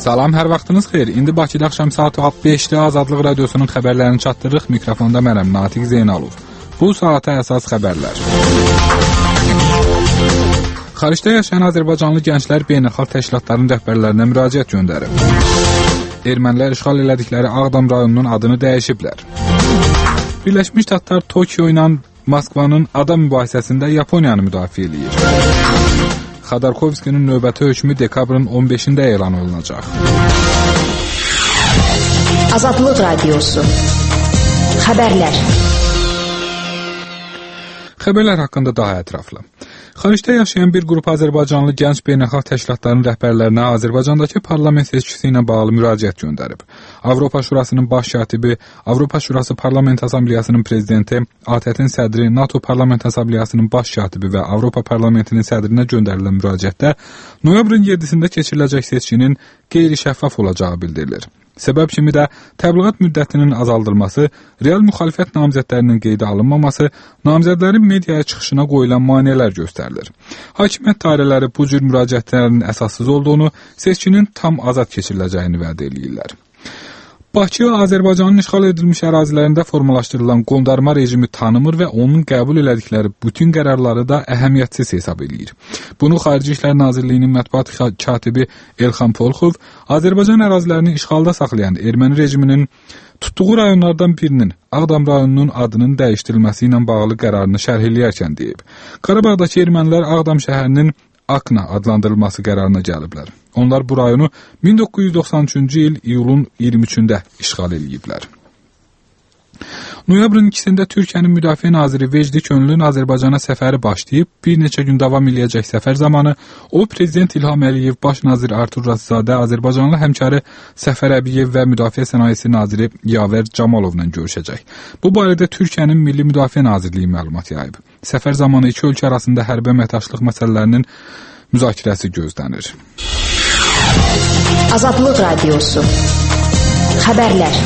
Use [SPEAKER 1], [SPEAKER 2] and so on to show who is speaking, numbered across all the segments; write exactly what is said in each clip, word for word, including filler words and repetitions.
[SPEAKER 1] Salam, hər vaxtınız xeyir. İndi Bakıda axşam saat beşdə Azadlıq Radiosunun xəbərlərini çatdırırıq. Mikrofonda mənəm, Natiq Zeynalov. Bu saata əsas xəbərlər. Xaricdə yaşayan Azərbaycanlı gənclər beynəlxalq təşkilatların rəhbərlərinə müraciət göndərib. Ermənilər işğal elədikləri Ağdam rayonunun adını dəyişiblər. Birləşmiş Ştatlar Tokyo ilə Moskvanın ada mübahisəsində Yaponiyanı müdafiə eləyir. Xodorkovskinin növbəti hökmü dekabrın on beşində elan olunacaq.
[SPEAKER 2] Azadlıq Radiosu. Xəbərlər.
[SPEAKER 1] Xəbərlər haqqında daha ətraflı. Xaricdə yaşayan bir qrup Azərbaycanlı gənc beynəlxalq təşkilatların rəhbərlərinə Azərbaycandakı parlament seçkisi ilə bağlı müraciət göndərib. Avropa Şurasının baş katibi, Avropa Şurası Parlament Assambleyasının prezidenti, A T T-in sədri, NATO Parlament Assambleyasının baş katibi və Avropa Parlamentinin sədrinə göndərilən müraciətdə noyabrın yedisində keçiriləcək seçkinin qeyri-şəffaf olacağı bildirilir. Səbəb kimi də təbliğat müddətinin azaldılması, real müxalifət namizədlərinin qeydə alınmaması, namizədlərin mediaya çıxışına qoyulan maneələr göstərilir. Hakimiyyət dairələri bu cür müraciətlərin əsassız olduğunu, seçkinin tam azad keçiriləcəyini vəd edirlər. Bakı, Azərbaycanın işğal edilmiş ərazilərində formalaşdırılan qondarma rejimi tanımır və onun qəbul elədikləri bütün qərarları da əhəmiyyətsiz hesab edir. Bunu Xarici İşlər Nazirliyinin mətbuat katibi Elxan Polxov, Azərbaycan ərazilərini işğalda saxlayan erməni rejiminin tutduğu rayonlardan birinin Ağdam rayonunun adının dəyişdirilməsi ilə bağlı qərarını şərh eləyərkən deyib. Qarabağdakı ermənilər Ağdam şəhərinin Akna adlandırılması qərarına gəliblər. Onlar bu rayonu min doqquz yüz doxsan üçüncü il iyulun iyirmi üçündə işğal ediblər. Noyabrın ikisində Türkiyənin Müdafiə Naziri Vecdi Könlün Azərbaycana səfəri başlayıb, bir neçə gün davam eləyəcək səfər zamanı o, Prezident İlham Əliyev, Baş nazir Artur Rasizadə, Azərbaycanlı həmkarı Səfər Əbiyev və Müdafiə Sənayesi Naziri Yavər Camalovla görüşəcək. Bu barədə Türkiyənin Milli Müdafiə Nazirliyi məlumat yayıb. Səfər zamanı iki ölkə arasında hərbi əməkdaşlıq məsələlərinin müzakirəsi gözlənir.
[SPEAKER 2] Azadlıq Radiosu. Xəbərlər.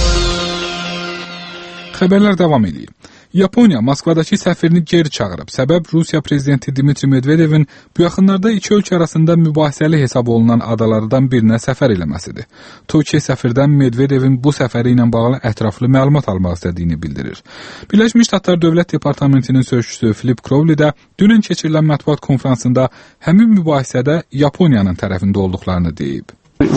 [SPEAKER 1] Xəbərlər davam edir. Yaponiya Moskvadakı səfirini geri çağırıb. Səbəb Rusiya prezidenti Dmitri Medvedevin bu yaxınlarda iki ölkə arasında mübahisəli hesab olunan adalardan birinə səfər eləməsidir. Tokyo səfirdən Medvedevin bu səfəri ilə bağlı ətraflı məlumat almaq istədiyini bildirir. Birləşmiş Ştatlar Dövlət Departamentinin sözçüsü Philip Crowley də dünən keçirilən mətbuat konfransında həmin mübahisədə Yaponiyanın tərəfində olduqlarını deyib.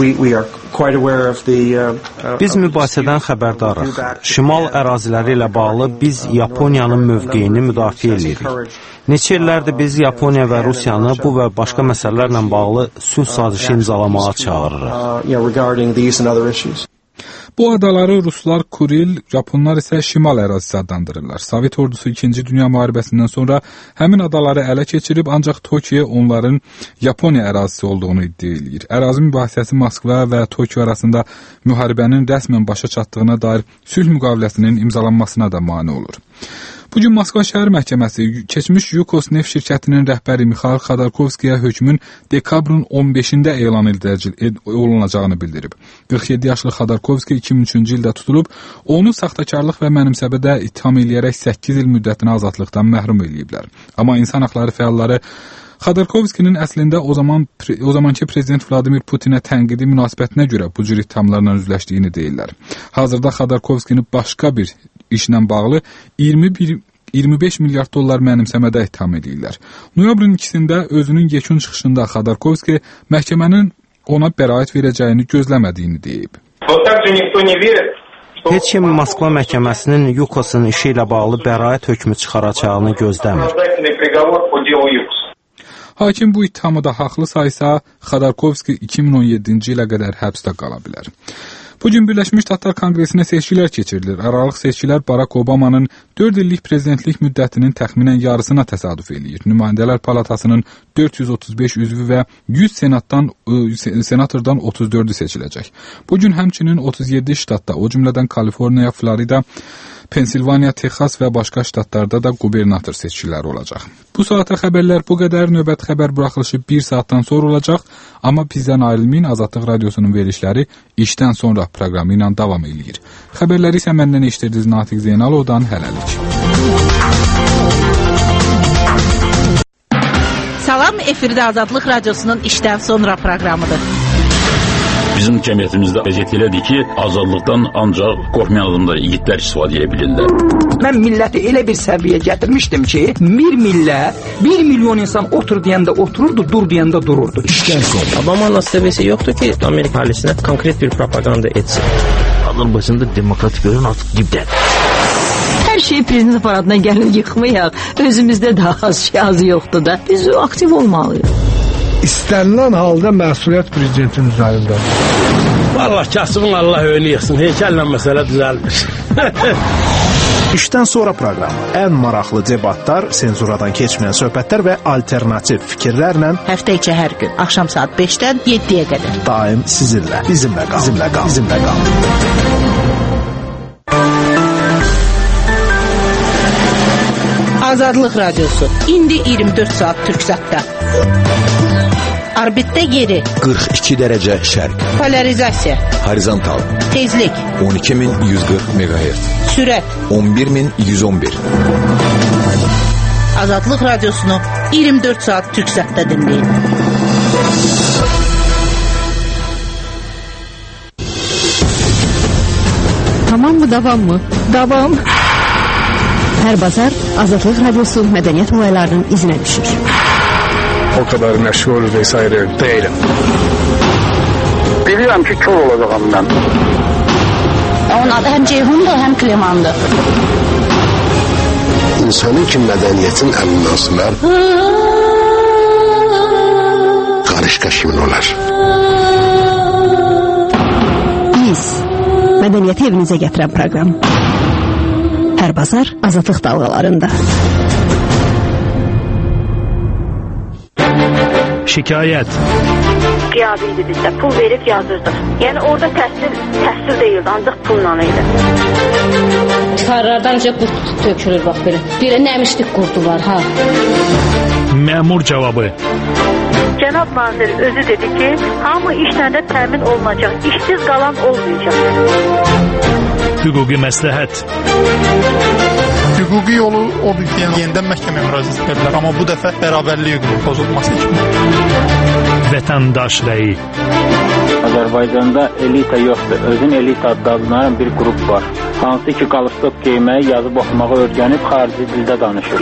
[SPEAKER 3] Biz mübahisədən xəbərdarıq. Şimal əraziləri ilə bağlı biz Yaponiyanın mövqeyini müdafiə edirik. Neçə illərdir biz Yaponiya və Rusiyanı bu və başqa məsələlərlə bağlı sülh sazişi imzalamağa çağırırıq.
[SPEAKER 1] Bu adaları Ruslar Kuril, Japonlar isə Şimal ərazisi adlandırırlar. Sovet ordusu ikinci Dünya müharibəsindən sonra həmin adaları ələ keçirib, ancaq Tokyo onların Yaponiya ərazisi olduğunu iddia edir. Ərazi mübahisəsi Moskva və Tokyo arasında müharibənin rəsmən başa çatdığına dair sülh müqaviləsinin imzalanmasına da mane olur. Bugün Moskva Şəhər Məhkəməsi keçmiş Yukos neft şirkətinin rəhbəri Mixail Xodorkovskiyə hökmün dekabrın on beşində elan olunacağını bildirib. qırx yeddi yaşlı Xodorkovski iki min üçüncü ildə tutulub, onu saxtakarlıq və mənimsəbədə ittiham eləyərək səkkiz il müddətinə azadlıqdan məhrum eləyiblər. Amma insan haqları fəalları Xodorkovskinin əslində o zaman o zamanki prezident Vladimir Putinə tənqidi münasibətinə görə bu cür ittihamlarla üzləşdiyini deyirlər. Hazırda Xodorkovskini başqa bir işlə bağlı iyirmi beş milyard dollar mənimsəmədə ittiham edirlər. Noyabrın ikisində özünün yekun çıxışında Xodorkovski məhkəmənin ona bəraət verəcəyini gözləmədiyini deyib.
[SPEAKER 3] Heç kim Moskva məhkəməsinin Yukosun işi ilə bağlı bəraət hökmü çıxaracağını gözləmir.
[SPEAKER 1] Hakim bu ittihamı da haqlı saysa, Xodorkovski iki min on yeddinci ilə qədər həbsdə qala bilər. Bugün Birləşmiş Ştatlar Konqresinə seçkilər keçirilir. Aralıq seçkilər Barack Obama'nın dörd illik prezidentlik müddətinin təxminən yarısına təsadüf eləyir. Nümayəndələr Palatasının dörd yüz otuz beş üzvü və yüz senatdan, senatordan otuz dördü seçiləcək. Bugün həmçinin otuz yeddi ştatda, o cümlədən Kaliforniya, Florida, Pensilvaniya, Texas və başqa ştatlarda da qubernator seçkiləri olacaq. Bu saata xəbərlər bu qədər. Növbət xəbər buraxılışı bir saatdan sonra olacaq. Amma bizdən ayrılmayın, Azadlıq Radiosunun verilişləri işdən sonra proqramı ilə davam edir. Xəbərləri isə məndən eşitirdiniz Natiq Zeynalovdan. Hələlik.
[SPEAKER 4] Salam, efirdə Azadlıq Radiosunun işdən sonra proqramıdır. Bizim cəmiyyətimizdə vəziyyət elədir ki, azadlıqdan ancaq qorxmayan adamlar, igidlər istifadə edə bilirlər.
[SPEAKER 5] Mən milləti elə bir səviyyə gətirmişdim ki, bir millət, bir milyon insan otur deyəndə otururdu, dur deyəndə dururdu.
[SPEAKER 6] İşdən sonra. Obama'nın seviyesi yoktu ki, Amerika ailesine konkret bir propaganda etsin.
[SPEAKER 7] Azərbaycanda demokratik görün artıq dibdədir.
[SPEAKER 8] Hər şey prezident aparatına gəlir yıxmayaq. Özümüzdə daha az şey azı yoxdur da. Biz aktiv olmalıyıq.
[SPEAKER 9] İstənilən halda məsuliyyət prezidentin üzərindədir.
[SPEAKER 10] Vallahi kasımın Allah önü yıxsın. Heykəllə məsələ düzəlmiş.
[SPEAKER 11] İşdən sonra proqramı ən maraqlı debatlar, senzuradan keçməyən söhbətlər və alternativ fikirlərlə
[SPEAKER 8] həftə içi hər gün axşam saat beşdən yeddiyə qədər
[SPEAKER 11] daim sizinlə, bizimlə qal, bizimlə qal, bizimlə qal.
[SPEAKER 8] Azadlıq Radiosu indi iyirmi dörd saat Türksatda. Orbitdə yeri
[SPEAKER 12] qırx iki dərəcə şərq.
[SPEAKER 8] Polarizasiya
[SPEAKER 12] Horizontal
[SPEAKER 8] tezlik
[SPEAKER 12] on iki min yüz qırx meqahertz.
[SPEAKER 8] Sürət
[SPEAKER 12] on bir min yüz on bir.
[SPEAKER 8] Azadlıq Radiosunu iyirmi dörd saat Türksatda dinləyin.
[SPEAKER 2] Tamam mı, davam mı?
[SPEAKER 8] Davam.
[SPEAKER 2] Hər bazar Azadlıq Radiosu mədəniyyət olaylarının izinə düşür.
[SPEAKER 9] O kadar məşğul vesaire değilim.
[SPEAKER 13] Bilirəm ki, kör olacağım mən.
[SPEAKER 14] Onun adı həm Ceyhundur, həm Klemandır.
[SPEAKER 15] İnsanın ki, mədəniyyətin əminasılar qarış-qaşımın olar.
[SPEAKER 2] Biz mədəniyyəti evinizə gətirən proqram. Hər bazar Azadlıq dalğalarında.
[SPEAKER 16] Şikayət.
[SPEAKER 17] Qiyabiydi bizdə, pul verib yazırdıq. Yəni orada təhsil, təhsil deyildi, ancaq pulla idi.
[SPEAKER 18] Çıxarlardan necə qurt tökülür, bax belə. Belə nəmişlik qurdu var, ha.
[SPEAKER 16] Məmur cavabı.
[SPEAKER 17] Cənab nazir özü dedi ki, hamı işlərdə təmin olunacaq, işsiz qalan olmayacaq.
[SPEAKER 16] Hüquqi məsləhət.
[SPEAKER 19] Hüquqi yolu odur ki, yəni yenidən məhkəməyə müraciət edə bilər, amma bu dəfə bərabərlik hüququnun pozulması üçün.
[SPEAKER 16] Vətəndaş rəyi.
[SPEAKER 20] Azərbaycanda elita yoxdur, özün elita adlanan bir qrup var. Hansı ki, qalstok geyməyi, yazıb oxumağı öyrənib xarici dildə danışır.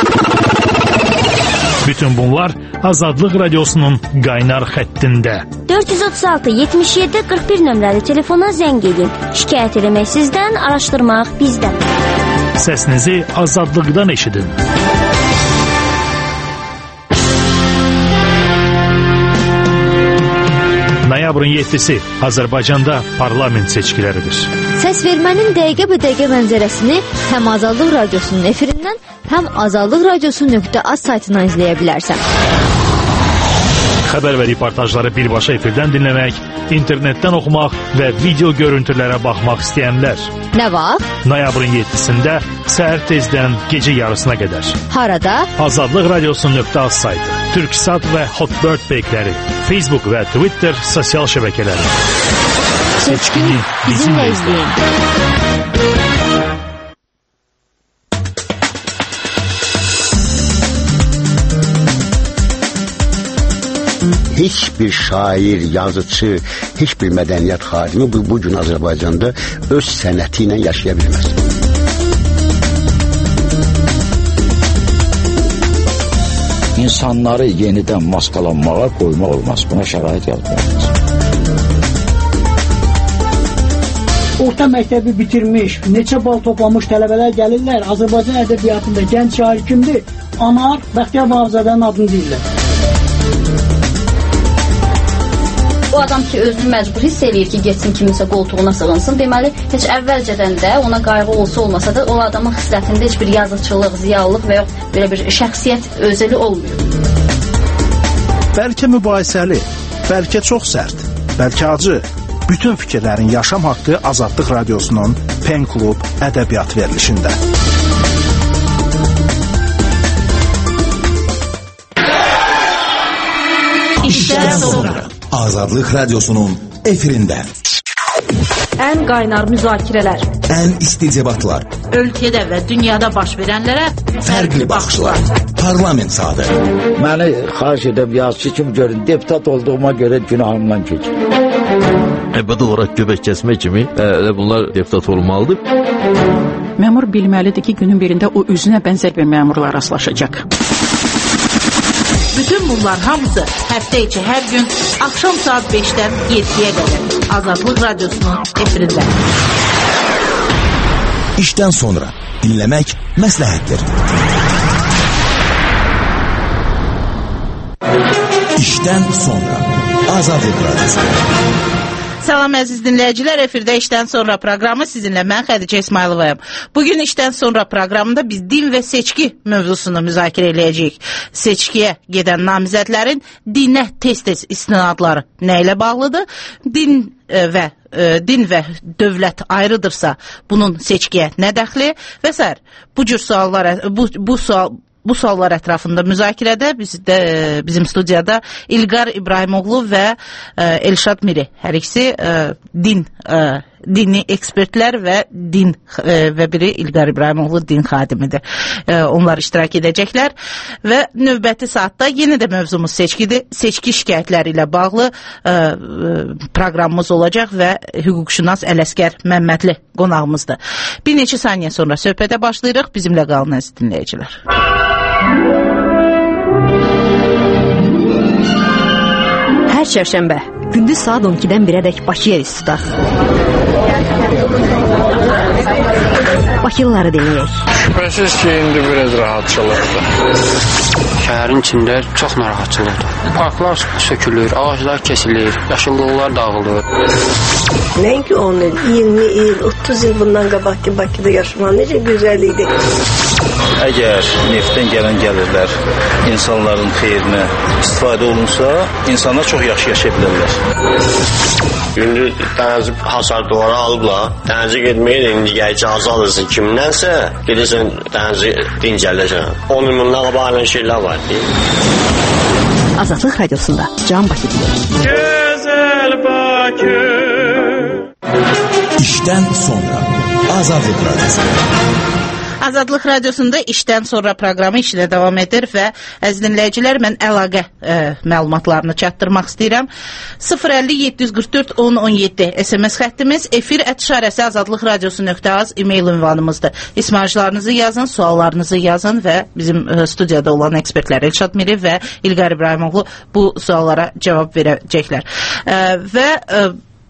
[SPEAKER 16] Bütün bunlar Azadlıq Radiosunun qaynar xəttində.
[SPEAKER 21] dörd yüz otuz altı yetmiş yeddi qırx bir nömrəli telefona zəng edin. Şikayət eləmək sizdən, araşdırmaq bizdən.
[SPEAKER 16] Səsinizi azadlıqdan eşidin. Noyabrın yeddisi Azərbaycanda parlament seçkiləridir.
[SPEAKER 22] Səs vermənin dəqiqə bə dəqiqə mənzərəsini həm Azadlıq Radiosunun efirindən, həm azadlıq radiosu nöqtə az saytından izləyə bilərsən.
[SPEAKER 16] Xəbər və reportajları birbaşa efirdən dinləmək, internetdən oxumaq və video görüntülərə baxmaq istəyənlər.
[SPEAKER 22] Nə vaxt?
[SPEAKER 16] Noyabrın yeddisində səhər tezdən gecə yarısına qədər.
[SPEAKER 22] Harada?
[SPEAKER 16] Azadlıq Radiosu nöqtə az saytı, Türksat və Hotbird peykləri, Facebook və Twitter sosial şəbəkələri.
[SPEAKER 22] Seçkini bizimlə izləyin.
[SPEAKER 23] Heç bir şair, yazıcı, heç bir mədəniyyət xadimi bu, bugün Azərbaycanda öz sənəti ilə yaşaya bilməz.
[SPEAKER 7] İnsanları yenidən maskalanmağa qoymaq olmaz. Buna şərait yaratmaq.
[SPEAKER 24] Orta məktəbi bitirmiş, neçə bal toplamış tələbələr gəlirlər. Azərbaycan ədəbiyyatında gənc şair kimdir? Anar Bəxtiyar Vahabzadənin adını deyirlər.
[SPEAKER 18] O adam ki, özünü məcbur hiss eləyir ki, getsin kiminsə qoltuğuna sığınsın. Deməli, heç əvvəlcədən də ona qayğı olsa olmasa da o adamın xislətində heç bir yazıçılıq, ziyalılıq və yox belə bir şəxsiyyət özəli olmuyor.
[SPEAKER 11] Bəlkə mübahisəli, bəlkə çox sərt, bəlkə acı. Bütün fikirlərin yaşam haqqı Azadlıq Radiosunun Pen Klub ədəbiyyat verilişində.
[SPEAKER 2] İşdən sonra
[SPEAKER 12] Azadlıq Radiosunun efirində.
[SPEAKER 25] Ən qaynar müzakirələr,
[SPEAKER 12] ən isti debatlar,
[SPEAKER 25] ölkədə və dünyada baş verənlərə
[SPEAKER 12] fərqli baxışlar, parlament saatı.
[SPEAKER 7] Məni xahiş edəm yazıcı kimi görün, deputat olduğuma görə günahımdan keçin.
[SPEAKER 1] Əbədi olaraq göbək kəsmə kimi ə, bunlar deputat olmalıdır.
[SPEAKER 25] Məmur bilməlidir ki, günün birində o özünə bənzər bir məmurla rastlaşacaq. Bütün bunlar hamısı həftə içi hər gün axşam saat beşdən yeddiyə qədər Azadlıq Radyosu'nun efirində.
[SPEAKER 12] İşdən sonra dinləmək məsləhətdir. İşdən sonra Azadlıq Radyosu.
[SPEAKER 25] Salam əziz dinləyicilər, efirdə işdən sonra proqramı sizinlə mən Xədicə İsmayılovayam. Bugün işdən sonra proqramında biz din və seçki mövzusunu müzakirə eləyəcəyik. Seçkiyə gedən namizədlərin dinə tez-tez istinadları nə ilə bağlıdır? Din və e, din və dövlət ayrıdırsa bunun seçkiyə nə dəxli və s. Bu cür suallar, bu, bu sual Bu suallar ətrafında müzakirədə bizdə, bizim studiyada İlqar İbrahimoğlu və e, Elşad Miri, hər ikisi e, din e, dini ekspertlər və din e, və biri İlqar İbrahimoğlu din xadimidir. E, onlar iştirak edəcəklər və növbəti saatda yenə də mövzumuz seçkidir. Seçki şikayətləri ilə bağlı e, proqramımız olacaq və hüquqşünas Ələsgər Məmmədli qonağımızdır. Bir neçə saniyə sonra söhbətə başlayırıq. Bizimlə qalın əziz dinləyicilər.
[SPEAKER 2] Hər çərşənbə gündüz saat on ikidən birədək Bakı yeri tutaq. Bakılıları dinləyək.
[SPEAKER 3] Şübhəsiz ki, indi biraz rahatçılıqdır. Şəhərin içində çox narahatçılıqdır. Parklar sökülür, ağaclar kesilir, yaşıllıqlar dağılır.
[SPEAKER 4] Nəinki on il, iyirmi il, otuz il bundan qabaqki Bakıda yaşamaq necə gözəl idi.
[SPEAKER 5] Əgər neftdən gələn gəlirlər insanların xeyrinə istifadə olunsa, insanlar çox yaxşı yaşaya bilərlər.
[SPEAKER 13] Gündüz dənizci hasardıları alıblar. Dənizci getməyə də indi gəl icazə alırsın kimdənsə, gedirsən dənizci dincəlirsən. on il bundan qabaq şeylər var deyil.
[SPEAKER 2] Azadlıq Radiosunda Can Bakı deyir.
[SPEAKER 3] Gözəl Bakı.
[SPEAKER 12] İşdən sonra Azadlıq Radyosu.
[SPEAKER 25] Azadlıq Radiosunda işdən sonra proqramı işlə davam edir və əziz dinləyicilər, mən əlaqə e, məlumatlarını çatdırmaq istəyirəm. sıfır əlli yeddi yüz qırx dörd on on yeddi S M S xəttimiz, efir ətişarəsi azadlıq radiosu nöqtə az e-mail ünvanımızdır. İsmayıcılarınızı yazın, suallarınızı yazın və bizim e, studiyada olan ekspertlər Elşad Miri və İlqar İbrahimoğlu bu suallara cavab verəcəklər. E, və e,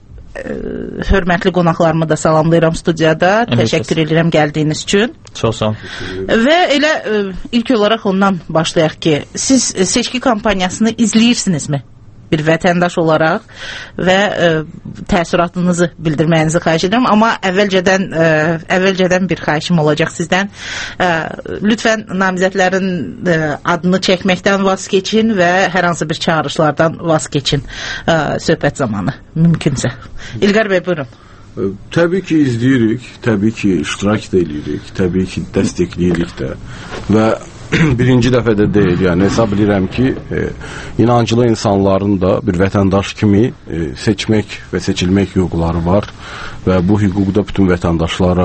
[SPEAKER 25] hörmətli qonaqlarımı da salamlayıram studiyada. Evet, təşəkkür edirəm gəldiyiniz üçün.
[SPEAKER 6] Çox sağ olun.
[SPEAKER 25] Və elə ilk olaraq ondan başlayaq ki, siz seçki kampaniyasını izləyirsinizmi? Bir vətəndaş olaraq və ə, təəssüratınızı bildirməyinizi xahiş edirəm. Amma əvvəlcədən, ə, əvvəlcədən bir xahişim olacaq sizdən. Ə, lütfən namizədlərin ə, adını çəkməkdən vaz keçin və hər hansı bir çağırışlardan vaz keçin ə, söhbət zamanı, mümkünsə. İlqar bəy, buyurun.
[SPEAKER 26] Təbii ki, izləyirik, təbii ki, iştirak da edirik, təbii ki, dəstəkləyirik də və birinci dəfə də deyil, yəni hesab edirəm ki, e, inancılı insanların da bir vətəndaş kimi e, seçmək və seçilmək hüquqları var və bu hüquq da bütün vətəndaşlara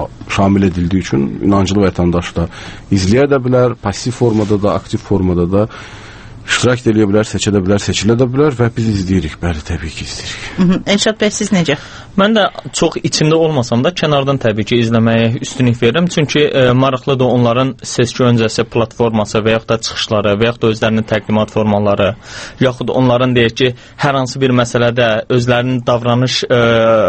[SPEAKER 26] şamil edildiyi üçün inancılı vətəndaş da izləyə də bilər, pasiv formada da, aktiv formada da iştirak edə bilər, seçə də bilər, seçilə də bilər və biz izləyirik, bəli, təbii ki, izləyirik.
[SPEAKER 25] Elşad bəy, siz necə?
[SPEAKER 6] Mən də çox içində olmasam da kənardan təbii ki, izləməyə üstünlük verirəm. Çünki e, maraqlıdır onların seçki öncəsi platforması və yaxud da çıxışları və yaxud da özlərinin təqdimat formaları, yaxud onların deyək ki, hər hansı bir məsələdə özlərinin davranış e,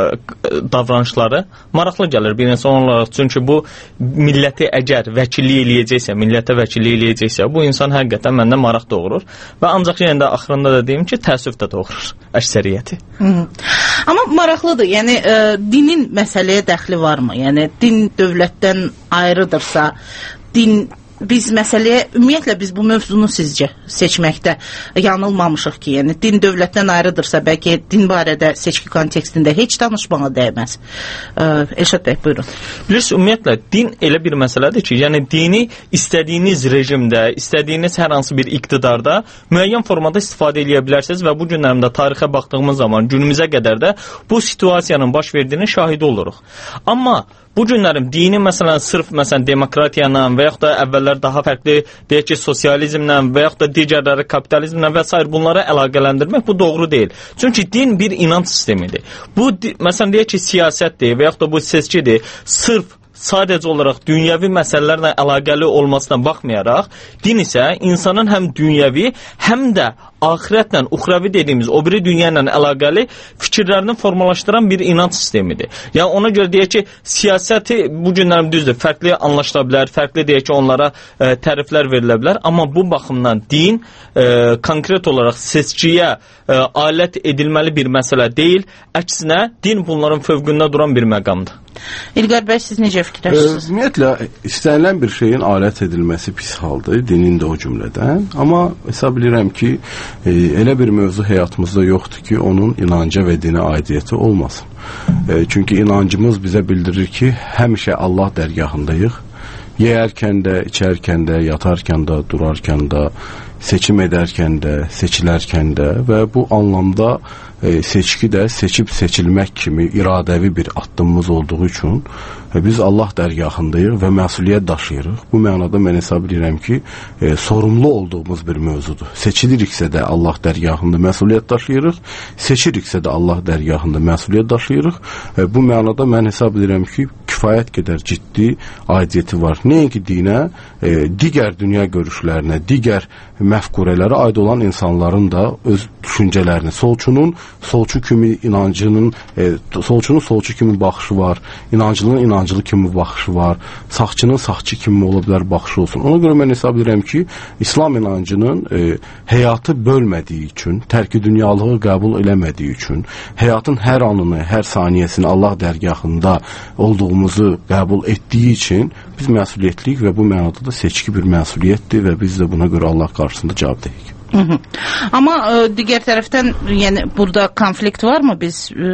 [SPEAKER 6] davranışları maraqlı gəlir bir insan olaraq. Çünki bu milləti əgər vəkillik eləyəcəksə, millətə vəkillik eləyəcəksə, bu insan həqiqətən məndə maraq doğurur. Və ancaq yenə də axırında da deyim ki, təəssüf də doğurur əksəriyyəti.
[SPEAKER 25] Hı. Amma maraqlıdır, yəni e, dinin məsələyə dəxli varmı? Yəni din dövlətdən ayrıdırsa, din biz məsələyə, ümumiyyətlə biz bu mövzunu sizcə seçməkdə yanılmamışıq ki, yəni din dövlətdən ayrıdırsa, bəlkə din barədə seçki kontekstində heç danışmağa dəyməz. Elşad bəy, buyurun.
[SPEAKER 6] Bilirsiniz, ümumiyyətlə din elə bir məsələdir ki, yəni dini istədiyiniz rejimdə, istədiyiniz hər hansı bir iqtidarda müəyyən formada istifadə edə bilərsiniz və bu günlərimdə tarixə baxdığımız zaman günümüzə qədər də bu situasiyanın baş verdiyinin şahidi oluruq. Amma bu günlərin dini məsələn sırf məsələn demokratiya ilə və yaxud da əvvəllər daha fərqli deyək ki, sosializmlə və yaxud da digərləri kapitalizmlə və s. bunlara əlaqələndirmək bu doğru deyil. Çünki din bir inanc sistemidir. Bu məsələn deyək ki, siyasətdir və yaxud da bu seçkidir. Sırf sadəcə olaraq dünyəvi məsələlərlə əlaqəli olmasına baxmayaraq, din isə insanın həm dünyəvi, həm də axirətlə, uxravi dediyimiz o biri dünya ilə əlaqəli fikirlərini formalaşdıran bir inanc sistemidir. Yəni ona görə deyək ki, siyasəti bu günlərim düzdür, fərqli anlaşıla bilər, fərqli deyək ki, onlara e, təriflər verilə bilər, amma bu baxımdan din e, konkret olaraq seçkiyə e, alət edilməli bir məsələ deyil, əksinə din bunların fövqündə duran bir məqamdır.
[SPEAKER 25] İlqar bəy, siz necə fikirləşirsiniz?
[SPEAKER 26] Ümumiyyətlə, istənilən bir şeyin alət edilməsi pis haldır, dinin də o cümlədən. Amma hesab bilirəm ki, e, elə bir mövzu həyatımızda yoxdur ki, onun inanca və dinə aidiyyəti olmasın. E, çünki inancımız bizə bildirir ki, həmişə Allah dərgahındayıq. Yeyərkən də, içərkən də, yatarkən də, durarkən də, seçim edərkən də, seçilərkən də və bu anlamda e, seçki də seçib seçilmək kimi iradəvi bir addımımız olduğu üçün e, biz Allah dərgahındayıq və məsuliyyət daşıyırıq. Bu mənada mən hesab edirəm ki, e, sorumlu olduğumuz bir mövzudur. Seçiliriksə də Allah dərgahında məsuliyyət daşıyırıq, seçiriksə də Allah dərgahında məsuliyyət daşıyırıq. E, bu mənada mən hesab edirəm ki, kifayət qədər ciddi aidiyyəti var. Nəinki dinə, e, digər dünya görüşlərinə, digər məfkurələrə aid olan insanların da öz düşüncələrini, solçunun solçu kimi inancının, e, solçunun solçu kimi baxışı var, inanclının inancılı kimi baxışı var, sağçının sağçı kimi ola bilər baxışı olsun. Ona görə mən hesab edirəm ki, İslam inancının e, həyatı bölmədiyi üçün, tərki dünyalığı qəbul eləmədiyi üçün, həyatın hər anını, hər saniyəsini Allah dərgahında olduğumuzu qəbul etdiyi üçün biz məsuliyyətliyik və bu mənada da seçki bir məsuliyyətdir və biz də buna görə Allah qarşısında cavabdehik.
[SPEAKER 25] Hı -hı. Amma e, digər tərəfdən yəni burada konflikt varmı? Biz e,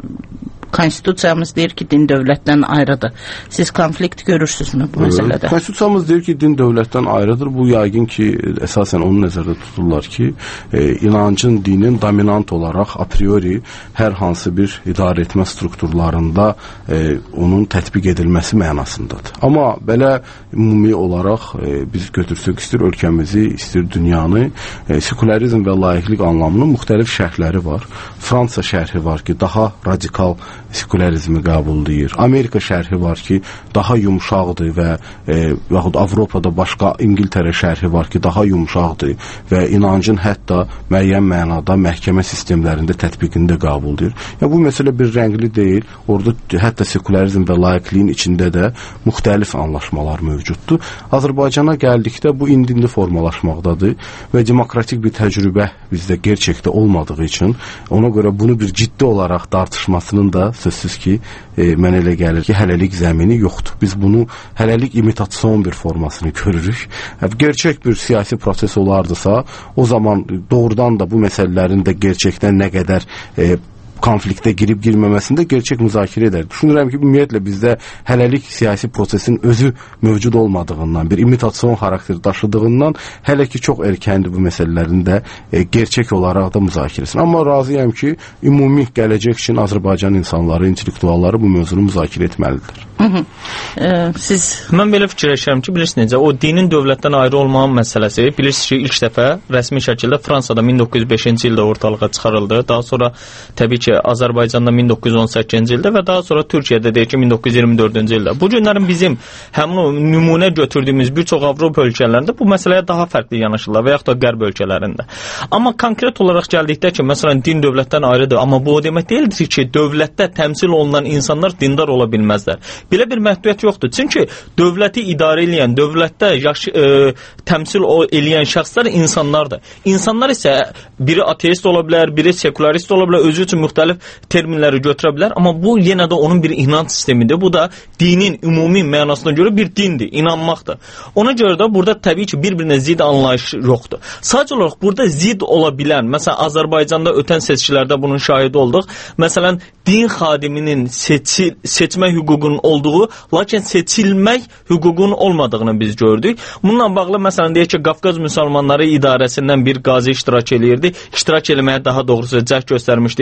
[SPEAKER 25] konstitusiyamız deyir ki, din dövlətdən ayrıdır. Siz konflikt görürsünüzmü bu məsələdə?
[SPEAKER 26] Konstitusiyamız deyir ki, din dövlətdən ayrıdır. Bu yəqin ki, əsasən onu nəzərdə tuturlar ki, e, inancın, dinin dominant olaraq a priori hər hansı bir idarə etmə strukturlarında e, onun tətbiq edilməsi mənasındadır. Amma belə ümumi olaraq e, biz götürsək istir ölkəmizi, istir dünyanı, e, sekularizm və layiqlik anlamının müxtəlif şərhləri var. Fransa şərhi var ki, daha radikal sekularizmi qəbullayır. Amerika şərhi var ki, daha yumşaqdır və e, yaxud Avropada başqa İngiltərə şərhi var ki, daha yumşaqdır və inancın hətta müəyyən mənada məhkəmə sistemlərində tətbiqində qəbuldur. Yəni bu məsələ bir rəngli deyil. Orada hətta sekularizm və layiqliyin içində də müxtəlif anlaşmalar mövcuddur. Azərbaycana gəldikdə bu indi-indi formalaşmaqdadır və demokratik bir təcrübə bizdə gerçəkdə olmadığı üçün ona görə bunu bir ciddi olaraq tartışmasının da sözsüz ki, e, mənə elə gəlir ki, hələlik zəmini yoxdur. Biz bunu hələlik imitasyon bir formasını görürük. Gerçək bir siyasi proses olardısa, o zaman doğrudan da bu məsələlərin də gerçəkdən nə qədər e, konfliktə girib girməməsində gerçək müzakirə edər. Düşünürəm ki, ümumiyyətlə bizdə hələlik siyasi prosesin özü mövcud olmadığından, bir imitasyon xarakteri daşıdığından hələ ki çox erkəndir bu məsələlərin də e, gerçək olaraq da müzakirəsin. Amma razıyam ki, ümumi gələcək üçün Azərbaycan insanları, intellektualları bu mövzunu müzakirə etməlidir.
[SPEAKER 25] Hı -hı. Ee, siz
[SPEAKER 6] mən belə fikirləşirəm ki, bilirsiniz necə, o dinin dövlətdən ayrı olmağın məsələsi, bilirsiniz ki, ilk dəfə rəsmi şəkildə Fransada min doqquz yüz beşinci ildə ortalığa çıxarıldı. Daha sonra təbii ki, Azərbaycanda min doqquz yüz on səkkizinci ildə və daha sonra Türkiyədə deyək ki, min doqquz yüz iyirmi dördüncü ildə. Bu günlərin bizim həmin o nümunə götürdüyümüz bir çox Avropa ölkələrində bu məsələyə daha fərqli yanaşırlar və yaxud da qərb ölkələrində. Amma konkret olaraq gəldikdə ki, məsələn, din dövlətdən ayrıdır, amma bu o demək deyildir ki, dövlətdə təmsil olunan insanlar dindar ola bilməzlər. Belə bir məhdudiyyət yoxdur. Çünki dövləti idarə edən, dövlətdə yaş, e, təmsil eləyən şəxslər insanlardır. İnsanlar isə biri ateist ola bilər, biri sekularist ola bilər, özü üçün müxtəlif terminləri götürə bilər, amma bu yenə də onun bir inanc sistemidir. Bu da dinin ümumi mənasına görə bir dindir, inanmaqdır. Ona görə də burada təbii ki, bir-birinə zid anlayış yoxdur. Sadəcə olaraq burada zid ola bilən, məsələn, Azərbaycanda ötən seçkilərdə bunun şahidi olduq. Məsələn, din xadiminin seçil, seçmə hüququnun olduğu, lakin seçilmək hüququnun olmadığını biz gördük. Bununla bağlı, məsələn, deyək ki, Qafqaz müsəlmanları idarəsindən bir qazi iştirak eləyirdi. İştirak eləməyə daha doğrusu cəhd göstərmişdi.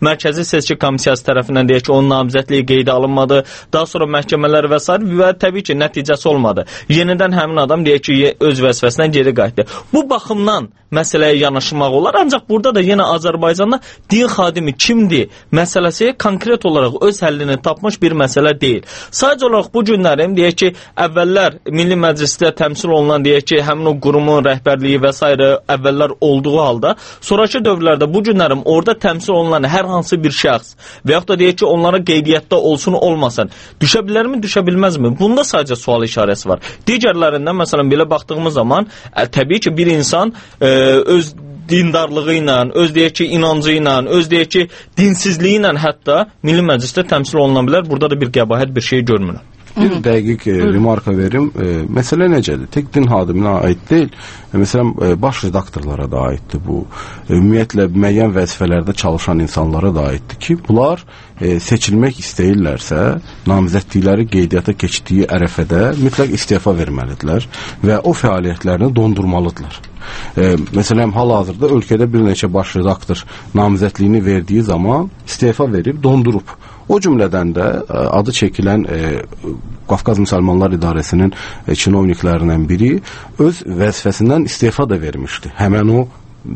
[SPEAKER 6] Mərkəzi Seçki Komissiyası tərəfindən deyək ki, onun namizədliyi qeydə alınmadı. Daha sonra məhkəmələr və s. və təbii ki, nəticəsi olmadı. Yenidən həmin adam deyək ki, öz vəzifəsindən geri qayıtdı. Bu baxımdan məsələyə yanaşmaq olar. Ancaq burada da yenə Azərbaycanda din xadimi kimdir məsələsi konkret olaraq öz həllini tapmış bir məsələ deyil. Sadəcə olaraq bu günlərim deyək ki, əvvəllər Milli Məclisdə təmsil olunan deyək ki, həmin o qurumun rəhbərliyi və s. əvvəllər olduğu halda, sonrakı dövrlərdə bu günlərim orada təmsil olunan hər hansı bir şəxs və yaxud da deyək ki, onlara qeydiyyatda olsun olmasın, düşə bilərmi, düşə bilməzmi? Bunda sadəcə sual işarəsi var. Digərlərindən məsələn belə baxdığımız zaman ə, təbii ki, bir insan ə, öz dindarlığı ilə, öz deyək ki, inancı ilə, öz deyək ki, dinsizliyi ilə hətta Milli Məclisdə təmsil oluna bilər. Burada da bir qəbahət bir şey görmürəm.
[SPEAKER 26] Bir dəqiq e, remarka verim. E, məsələ necədir? Tək din xadiminə aid deyil. E, məsələn, e, baş redaktorlara da aiddir bu. E, ümumiyyətlə, müəyyən vəzifələrdə çalışan insanlara da aiddir ki, bunlar e, seçilmək istəyirlərsə, namizədlikləri qeydiyyata keçdiyi ərəfədə mütləq istefa verməlidirlər və o fəaliyyətlərini dondurmalıdırlar. E, məsələn, hal-hazırda ölkədə bir neçə baş redaktor namizədliyini verdiyi zaman istefa verib, dondurub. O cümlədən də adı çəkilən e, Qafqaz Müsəlmanlar İdarəsinin e, kinovniklərindən biri öz vəzifəsindən istefa da vermişdi. Həmən o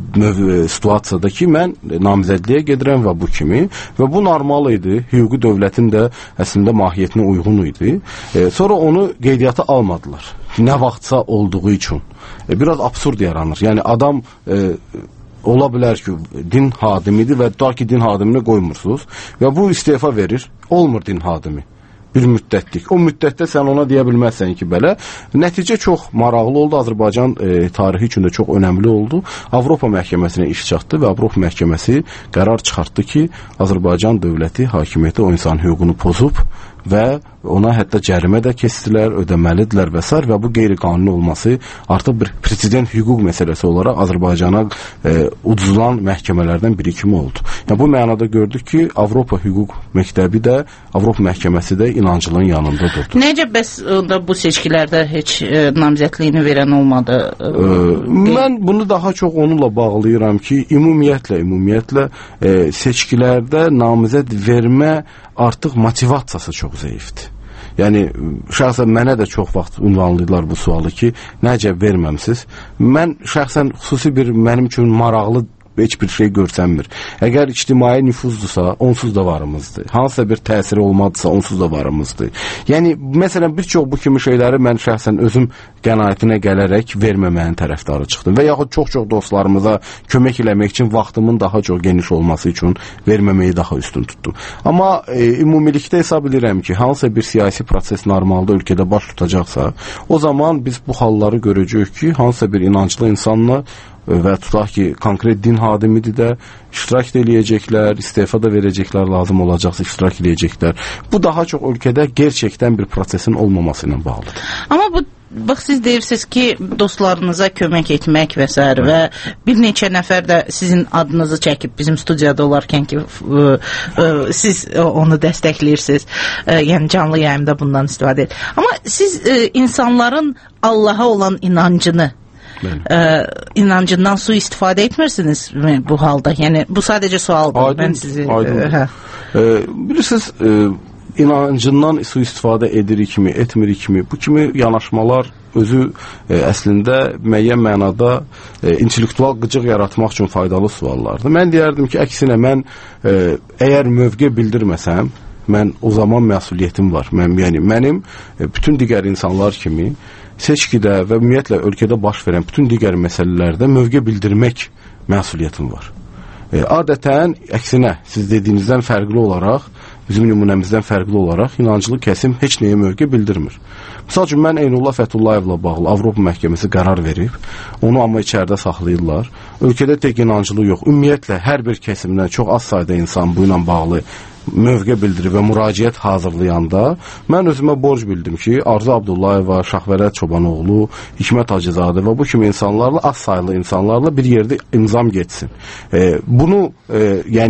[SPEAKER 26] növ situasiyada ki, mən namizədliyə gedirəm və bu kimi və bu normal idi. Hüquqi dövlətin də əslində mahiyyətinə uyğun idi. E, sonra onu qeydiyyata almadılar. Nə vaxtsa olduğu üçün. E, biraz absurd yaranır. Yəni adam e, ola bilər ki, din hadimidir və da ki, din hadimini qoymursunuz və bu istefa verir, olmur din hadimi bir müddətlik. O müddətdə sən ona deyə bilməzsən ki, belə. Nəticə çox maraqlı oldu. Azərbaycan e, tarixi üçün də çox önəmli oldu. Avropa məhkəməsinə iş çatdı və Avropa məhkəməsi qərar çıxartdı ki, Azərbaycan dövləti hakimiyyəti o insan hüququnu pozub və ona hətta cərimə də kəsdilər, ödəməlidirlər və s. və bu qeyri-qanuni olması artıq bir prezident hüquq məsələsi olaraq Azərbaycana e, uduzulan məhkəmələrdən biri kimi oldu. Yəni, bu mənada gördük ki, Avropa hüquq məktəbi də, Avropa məhkəməsi də inancılığın yanında durdu.
[SPEAKER 25] Necə bəs da bu seçkilərdə heç e, namizədliyini verən olmadı?
[SPEAKER 26] E, mən bunu daha çox onunla bağlayıram ki, ümumiyyətlə, ümumiyyətlə e, seçkilərdə namizəd vermə artıq motivasiyası çox zəifdir. Yəni, şəxsən mənə də çox vaxt ünvanlayırlar bu sualı ki, nəcə verməmsiz? Mən şəxsən xüsusi bir mənim üçün maraqlı heç bir şey görsənmir. Əgər ictimai nüfuzdursa, onsuz da varımızdır. Hansısa bir təsiri olmadısa, onsuz da varımızdır. Yəni, məsələn, bir çox bu kimi şeyləri mən şəxsən özüm qənaətinə gələrək verməməyin tərəfdarı çıxdım. Və yaxud çox-çox dostlarımıza kömək eləmək üçün vaxtımın daha çox geniş olması üçün verməməyi daha üstün tutdum. Amma e, ümumilikdə hesab edirəm ki, hansısa bir siyasi proses normalda ölkədə baş tutacaqsa, o zaman biz bu halları görəcəyik ki, hansısa bir inanclı insanla və tutaq ki, konkret din hadimidir də iştirak da eləyəcəklər, istefa da verəcəklər, lazım olacaqsa iştirak eləyəcəklər. Bu daha çox ölkədə gerçəkdən bir prosesin olmaması ilə bağlıdır.
[SPEAKER 25] Amma bu bax, siz deyirsiniz ki, dostlarınıza kömək etmək və s. və bir neçə nəfər də sizin adınızı çəkib bizim studiyada olarkən ki, ə, ə, siz onu dəstəkləyirsiniz. Ə, yəni canlı yayımda bundan istifadə edin. Amma siz ə, insanların Allaha olan inancını Ə, inancından su istifadə etmirsiniz bu halda? Yəni, bu sadəcə sualdır.
[SPEAKER 26] Aydın,
[SPEAKER 25] mən sizi...
[SPEAKER 26] aydın. Hə. E, bilirsiniz, e, inancından su istifadə edirik mi, etmirik mi? Bu kimi yanaşmalar özü e, əslində müəyyən mənada e, intellektual qıcıq yaratmaq üçün faydalı suallardır. Mən deyərdim ki, əksinə mən e, əgər mövqe bildirməsəm, mən o zaman məsuliyyətim var. Mən, yəni, mənim e, bütün digər insanlar kimi seçkidə və ümumiyyətlə ölkədə baş verən bütün digər məsələlərdə mövqe bildirmək məsuliyyətim var. E, adətən, əksinə, siz dediyinizdən fərqli olaraq, bizim nümunəmizdən fərqli olaraq inancılı kəsim heç nəyə mövqe bildirmir. Misal üçün, mən Eynullah Fətullayevlə bağlı Avropa məhkəməsi qərar verib, onu amma içəridə saxlayırlar. Ölkədə tək inancılı yox, ümumiyyətlə hər bir kəsimdən çox az sayda insan bu ilə bağlı mövqe bildirib və müraciət hazırlayanda mən özümə borc bildim ki, Arzu Abdullayeva, Şahvərət Çobanoğlu, Hikmət Hacızadə və bu kimi insanlarla, az saylı insanlarla bir yerdə imzam getsin. E, bunu, e, yəni,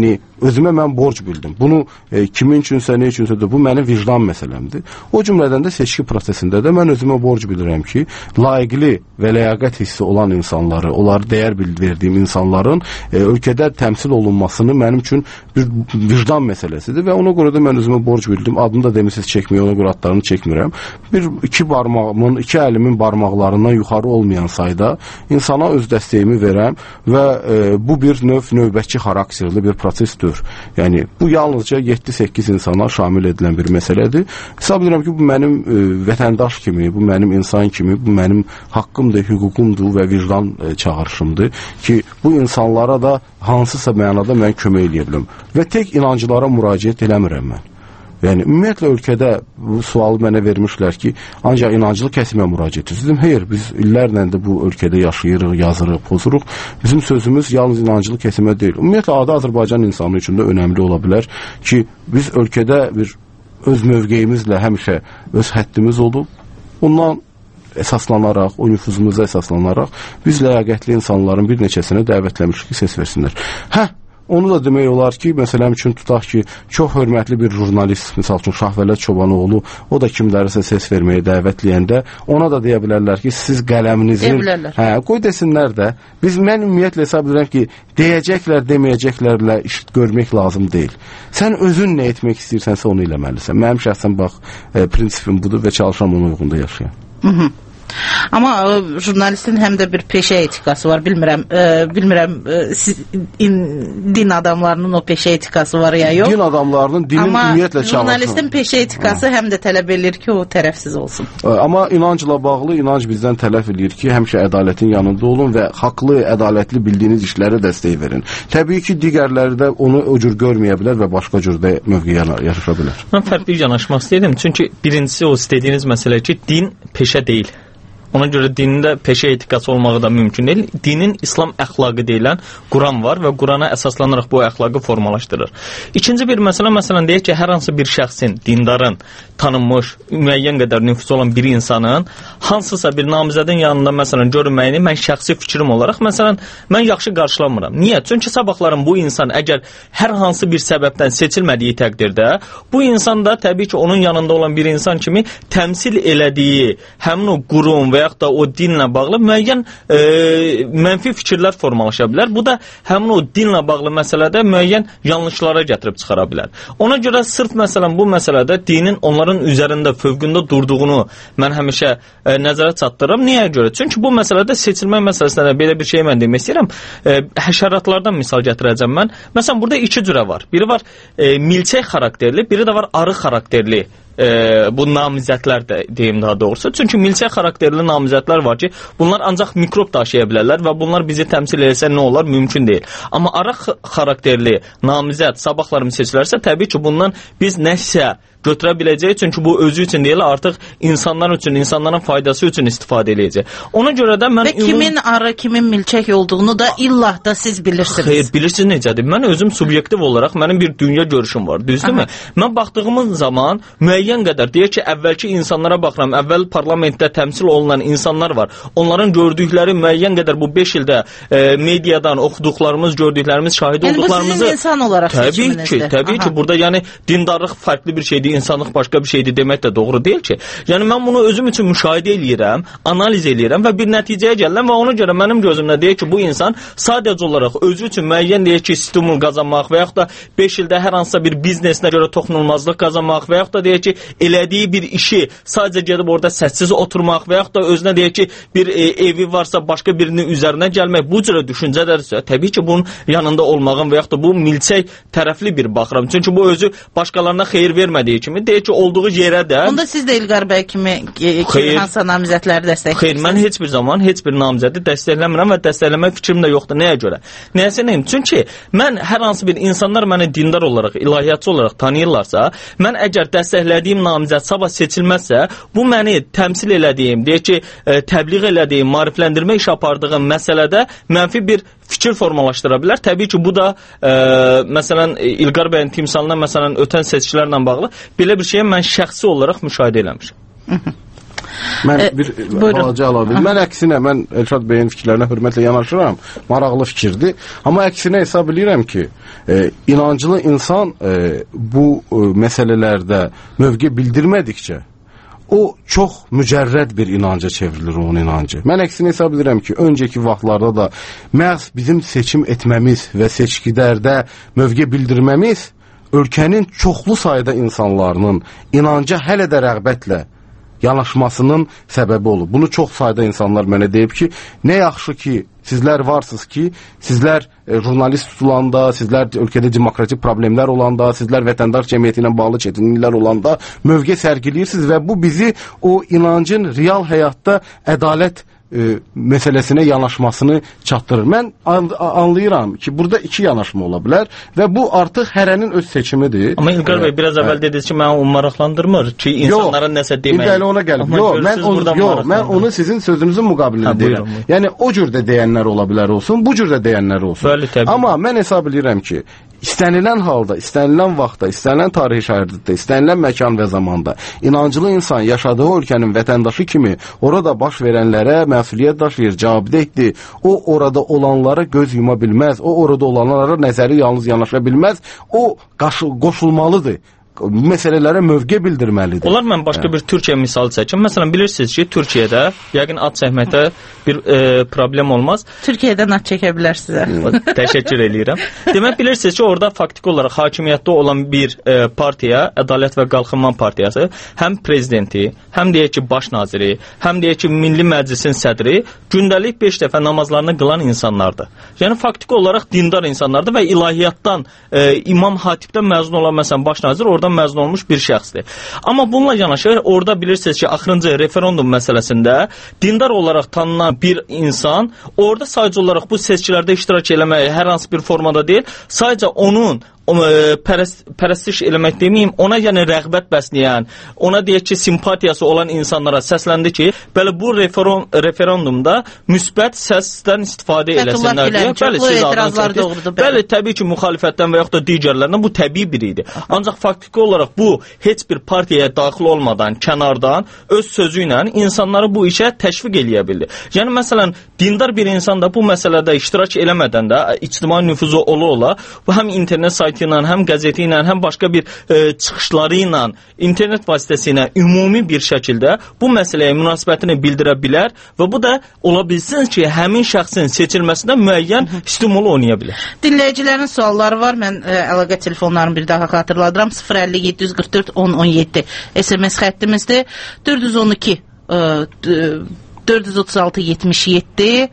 [SPEAKER 26] özümə mən borc bildim. Bunu e, kimin üçünsə, nə üçünsə də bu mənim vicdan məsələmdir. O cümlədən də seçki prosesində də mən özümə borc bilirəm ki, layiqli və ləyaqət hissi olan insanları, onları dəyər verdiyim insanların e, ölkədə təmsil olunmasını mənim üçün bir vicdan məsələsidir və ona görə də mən özümə borc bildim. Adını da demisiniz çəkməyə, ona görə adlarını çəkmirəm. Bir iki barmağımın, iki əlimin barmaqlarından yuxarı olmayan sayda insana öz dəstəyimi verəm və e, bu bir növ növbətçi xarakterli bir prosesdir. Yəni bu yalnızca yeddi səkkiz insana şamil edilən bir məsələdir. Hesab edirəm ki, bu mənim e, vətəndaş kimi, bu mənim insan kimi, bu mənim haqqımdır, hüququmdur və vicdan e, çağırışımdır ki, bu insanlara da hansısa mənada mən kömək edə bilərəm. Və tək inancılara müraciət eləmirəm mən. Yəni ümumiyyətlə ölkədə bu sualı mənə vermişlər ki, ancaq inancılı kəsimə müraciət edirsiniz. Dedim, hayır, biz illərlə də bu ölkədə yaşayırıq, yazırıq, pozuruq. Bizim sözümüz yalnız inancılı kəsimə deyil. Ümumiyyətlə adı Azərbaycan insanı üçün də önəmli ola bilər ki, biz ölkədə bir öz mövqeyimizlə həmişə öz həddimiz olub. Ondan əsaslanaraq, o nüfuzumuza əsaslanaraq biz ləyaqətli insanların bir neçəsinə dəvətləmişik ki, ses versinlər. Hə, onu da demək olar ki, məsələn üçün tutaq ki, çox hörmətli bir jurnalist, misal üçün Şahvələt Çobanoğlu, o da kimlərisə ses verməyə dəvətləyəndə ona da deyə bilərlər ki, siz qələminizin... Hə, qoy desinlər də. Biz, mən ümumiyyətlə hesab edirəm ki, deyəcəklər, deməyəcəklərlə iş görmək lazım deyil. Sən özün nə etmək istəyirsənsə onu eləməlisən. Mənim şəxsən bax, e, prinsipim budur və çalışam ona uyğunda yaşayam.
[SPEAKER 25] Hı hı. Amma e, jurnalistin həm də bir peşə etikası var. Bilmirəm, e, bilmirəm e, siz, in, din adamlarının o peşə etikası var ya yox.
[SPEAKER 26] Din adamlarının dinin
[SPEAKER 25] amma
[SPEAKER 26] ümumiyyətlə çağırsın.
[SPEAKER 25] Amma jurnalistin peşə etikası həm də tələb edir ki, o tərəfsiz olsun.
[SPEAKER 26] Amma inancla bağlı, inanc bizdən tələb edir ki, həmişə ədalətin yanında olun və haqlı, ədalətli bildiyiniz işlərə dəstək verin. Təbii ki, digərləri də onu o cür görməyə bilər və başqa cürdə mövqeyə yarışa bilər.
[SPEAKER 6] Mən fərqli yanaşmaq istəyirəm. Çünki birincisi o istədiyiniz məsələ ki, din peşə deyil. Ona görə dində peşə etikası olmağı da mümkün deyil. Dinin İslam əxlaqı deyilən Quran var və Qurana əsaslanaraq bu əxlaqı formalaşdırır. İkinci bir məsələ, məsələn deyək ki, hər hansı bir şəxsin, dindarın, tanınmış, müəyyən qədər nüfusu olan bir insanın hansısa bir namizədin yanında məsələn görünməyini mən şəxsi fikrim olaraq məsələn mən yaxşı qarşılamıram. Niyə? Çünki sabahların bu insan əgər hər hansı bir səbəbdən seçilmədiyi təqdirdə bu insan da təbii ki, onun yanında olan bir insan kimi təmsil elədiyi həmin o qurum və yaxud da o dinlə bağlı müəyyən e, mənfi fikirlər formalaşa bilər. Bu da həmin o dinlə bağlı məsələdə müəyyən yanlışlara gətirib çıxara bilər. Ona görə sırf məsələn bu məsələdə dinin onların üzərində fövqündə durduğunu mən həmişə e, nəzərə çatdırıram. Niyə görə? Çünki bu məsələdə seçilmə məsələsində belə bir şey mən demək istəyirəm. E, həşəratlardan misal gətirəcəm mən. Məsələn burada iki cürə var. Biri var e, milçək xarakterli, biri də var arı xarakterli. E, bu namizədlər də deyim daha doğrusu. Çünki milçək xarakterli namizədlər var ki, bunlar ancaq mikrob daşıya bilərlər və bunlar bizi təmsil etsə nə olar? Mümkün deyil. Amma arı xarakterli namizəd sabahlarım seçilərsə, təbii ki, bundan biz nəsə götürə biləcək, çünki bu özü üçün deyil, artıq insanlar üçün, insanların faydası üçün istifadə edəcək. Ona görə də mən...
[SPEAKER 25] Və kimin ümum... arı, kimin milçək olduğunu da illah da siz bilirsiniz.
[SPEAKER 6] Xeyr, bilirsiniz necədir? Mən özüm subyektiv olaraq, mənim bir dünya görüşüm var, düzdürmü? Mən baxdığımız zaman müəyyən qədər, deyək ki, əvvəlki insanlara baxıram, əvvəl parlamentdə təmsil olunan insanlar var. Onların gördükləri müəyyən qədər bu beş ildə e, mediadan oxuduqlarımız, gördüklərimiz, şahid
[SPEAKER 25] yəni,
[SPEAKER 6] olduqlarımızı...
[SPEAKER 25] Yəni bu sizin insan olaraq
[SPEAKER 6] seçiminizdir. Təbii ki, təbii Aha. ki, burada yəni dindarlıq fərqli bir şeydir, insanlıq başqa bir şeydir demək də doğru deyil ki. Yəni mən bunu özüm üçün müşahidə eləyirəm, analiz eləyirəm və bir nəticəyə gəlirəm və ona görə mənim gözümdə deyək ki, bu insan sadəcə olaraq özü üçün müəyyən deyək ki, stimul qazanmaq və yaxud da beş ildə hər hansısa bir biznesinə görə toxunulmazlıq qazanmaq və yaxud da deyək ki, elədiyi bir işi sadəcə gedib orada səssiz oturmaq və yaxud da özünə deyək ki, bir e, evi varsa başqa birinin üzərinə gəlmək, bu cürə düşüncələrsə, təbii ki, bunun yanında olmağın və yaxud da bu milçək tərəfli bir baxıram. Çünki bu özü başqalarına xeyir vermədiyi kimi deyək ki, olduğu yerə də...
[SPEAKER 25] Onda siz də İlqar bəy kimi, kimi hansısa namizədləri dəstəkləyirsiniz?
[SPEAKER 6] Xeyr, mən heç bir zaman heç bir namizədi dəstəkləmirəm və dəstəkləmək fikrim də yoxdur. Nəyə görə? Nəyəsə neyim? Çünki mən hər hansı bir insanlar məni dindar olaraq, ilahiyyatçı olaraq tanıyırlarsa, mən əgər dəstəklədiyim namizəd sabah seçilməzsə, bu məni təmsil elədiyim, deyək ki, təbliğ elədiyim, maarifləndirmə iş apardığım məsələdə mənfi bir fikir formalaşdıra bilər. Təbii ki, bu da e, məsələn İlqar bəyin timsalına məsələn ötən seçkilərlə bağlı belə bir şeyə mən şəxsi olaraq müşahidə eləmişəm.
[SPEAKER 26] Mən
[SPEAKER 25] e,
[SPEAKER 26] bir
[SPEAKER 25] balaca
[SPEAKER 26] əlavə. Mən əksinə, mən Elşad bəyin fikirlərinə hörmətlə yanaşıram. Maraqlı fikirdir. Amma əksinə hesab edirəm ki, e, inancılı insan e, bu e, məsələlərdə mövqe bildirmədikcə o çox mücərrəd bir inanca çevrilir onun inancı. Mən əksinə hesab edirəm ki, öncəki vaxtlarda da məhz bizim seçim etməmiz və seçkilərdə mövqe bildirməmiz ölkənin çoxlu sayda insanlarının inanca hələ də rəğbətlə yanaşmasının səbəbi olub. Bunu çox sayda insanlar mənə deyib ki, nə yaxşı ki, sizlər varsınız ki, sizlər e, jurnalist tutulanda, sizlər ölkədə demokratik problemlər olanda, sizlər vətəndaş cəmiyyəti ilə bağlı çətinliklər olanda mövqe sərgiliyirsiniz və bu bizi o inancın real həyatda ədalət e, məsələsinə yanaşmasını çatdırır. Mən an anlayıram ki, burada iki yanaşma ola bilər və bu artıq hərənin öz seçimidir.
[SPEAKER 6] Amma İlqar bəy, biraz əvvəl dediniz ki, mən onu maraqlandırmır ki, insanlara yox, nəsə demək.
[SPEAKER 26] İlqar ona gəlib. Yox, mən onu, yox, mən onu sizin sözünüzün müqabilində deyirəm. Yəni, o cür də deyənlər ola bilər olsun, bu cür də deyənlər olsun.
[SPEAKER 6] Bəli, təbii.
[SPEAKER 26] Amma mən hesab edirəm ki, istənilən halda, istənilən vaxtda, istənilən tarixi şəraitdə, istənilən məkan və zamanda inancılı insan yaşadığı ölkənin vətəndaşı kimi orada baş verənlərə məsuliyyət daşıyır, cavabdehdir. O orada olanlara göz yuma bilməz, o orada olanlara nəzəri yalnız yanaşa bilməz, o qoşulmalıdır. Məsələlərə mövqe bildirməlidir.
[SPEAKER 6] Olar mən başqa bir Türkiyə misalı çəkim. Məsələn, bilirsiniz ki, Türkiyədə yəqin ad çəkməkdə bir e, problem olmaz.
[SPEAKER 25] Türkiyədən ad çəkə bilərsiniz.
[SPEAKER 6] Təşəkkür eləyirəm. Demək, bilirsiniz ki, orada faktiki olaraq hakimiyyətdə olan bir e, partiya, Ədalət və Qalxınma Partiyası, həm prezidenti, həm deyək ki, baş naziri, həm deyək ki, Milli Məclisin sədri gündəlik beş dəfə namazlarını qılan insanlardır. Yəni, faktiki olaraq dindar insanlardır və ilahiyyatdan, e, İmam Hatibdən məzun olan məsələn baş nazir orada məzun olmuş bir şəxsdir. Amma bununla yanaşı orada bilirsiniz ki, axırıncı referendum məsələsində dindar olaraq tanınan bir insan orada sadəcə olaraq bu seçkilərdə iştirak eləməyə hər hansı bir formada deyil, sadəcə onun o, pərəst, pərəstiş eləmək deməyim, ona yəni rəğbət bəsləyən, ona deyək ki, simpatiyası olan insanlara səsləndi ki, bəli bu referon, referendumda müsbət səsdən istifadə eləsinlər deyə. Bəli, siz etirazlar doğrudur. Bəli, təbii ki, müxalifətdən və yaxud da digərlərindən bu təbii biri idi. Ancaq faktiki olaraq bu heç bir partiyaya daxil olmadan, kənardan öz sözü ilə insanları bu işə təşviq eləyə bildi. Yəni məsələn, dindar bir insan da bu məsələdə iştirak eləmədən də ictimai nüfuzu ola-ola, bu həm internet saytı ilə, həm qəzeti ilə, həm başqa bir e, çıxışları ilə, internet vasitəsilə ümumi bir şəkildə bu məsələyə münasibətini bildirə bilər və bu da ola bilsin ki, həmin şəxsin seçilməsində müəyyən stimul oynaya bilər.
[SPEAKER 25] Dinləyicilərin sualları var. Mən e, əlaqə telefonlarını bir daha xatırladıram. sıfır əlli yeddi yüz qırx dörd on on yeddi S M S xəttimizdir. dörd yüz on iki e, dörd yüz otuz altı yetmiş yeddi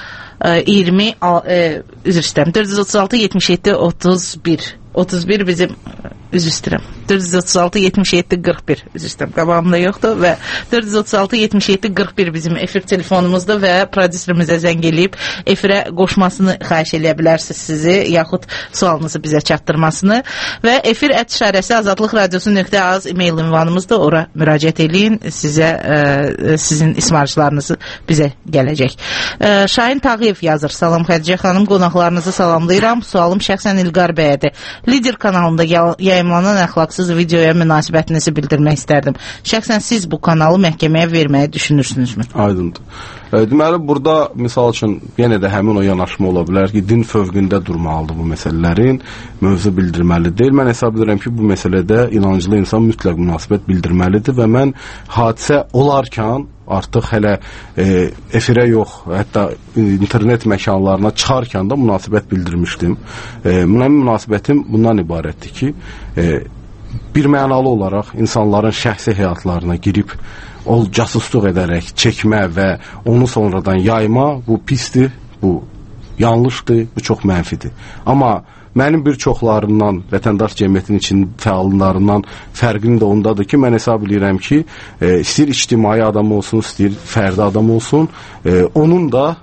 [SPEAKER 25] iyirmi e, üzr istəyirəm. dörd yüz otuz altı yetmiş yeddi otuz bir otuz bir bizim üzr istəyirəm. dörd yüz otuz altı yetmiş yeddi qırx bir üzr istəyirəm. Qabağımda yoxdur və dörd yüz otuz altı yetmiş yeddi qırx bir bizim efir telefonumuzdur və prodüserimizə zəng eləyib efirə qoşmasını xahiş eləyə bilərsiniz sizi, yaxud sualınızı bizə çatdırmasını və efir ət işarəsi azadlıq radiosu nöqtə az e-mail ünvanımızdır. Ora müraciət eləyin. Sizə e, sizin ismarışlarınızı bizə gələcək. E, Şahin Tağıyev yazır. Salam Xədicə xanım, qonaqlarınızı salamlayıram. Sualım şəxsən İlqar bəyədir. Lider kanalında yayımlanan əxlaqsız videoya münasibətinizi bildirmək istərdim. Şəxsən siz bu kanalı məhkəməyə verməyi düşünürsünüzmü?
[SPEAKER 26] Aydındır. E, deməli, burada misal üçün yenə də həmin o yanaşma ola bilər ki, din fövqündə durmalıdır bu məsələlərin, mövzu bildirməli deyil. Mən hesab edirəm ki, bu məsələdə inancılı insan mütləq münasibət bildirməlidir və mən hadisə olarkən artıq hələ e, efirə yox, hətta internet məkanlarına çıxarkən də münasibət bildirmişdim. E, mənim münasibətim bundan ibarətdir ki, e, bir mənalı olaraq insanların şəxsi həyatlarına girib o casusluq edərək çəkmə və onu sonradan yayma, bu pisdir, bu yanlışdır, bu çox mənfidir. Amma mənim bir çoxlarından, vətəndaş cəmiyyətinin için fəallarından fərqinin də ondadır ki, mən hesab edirəm ki, e, istəyir ictimai adam olsun, istəyir fərdi adam olsun, e, onun da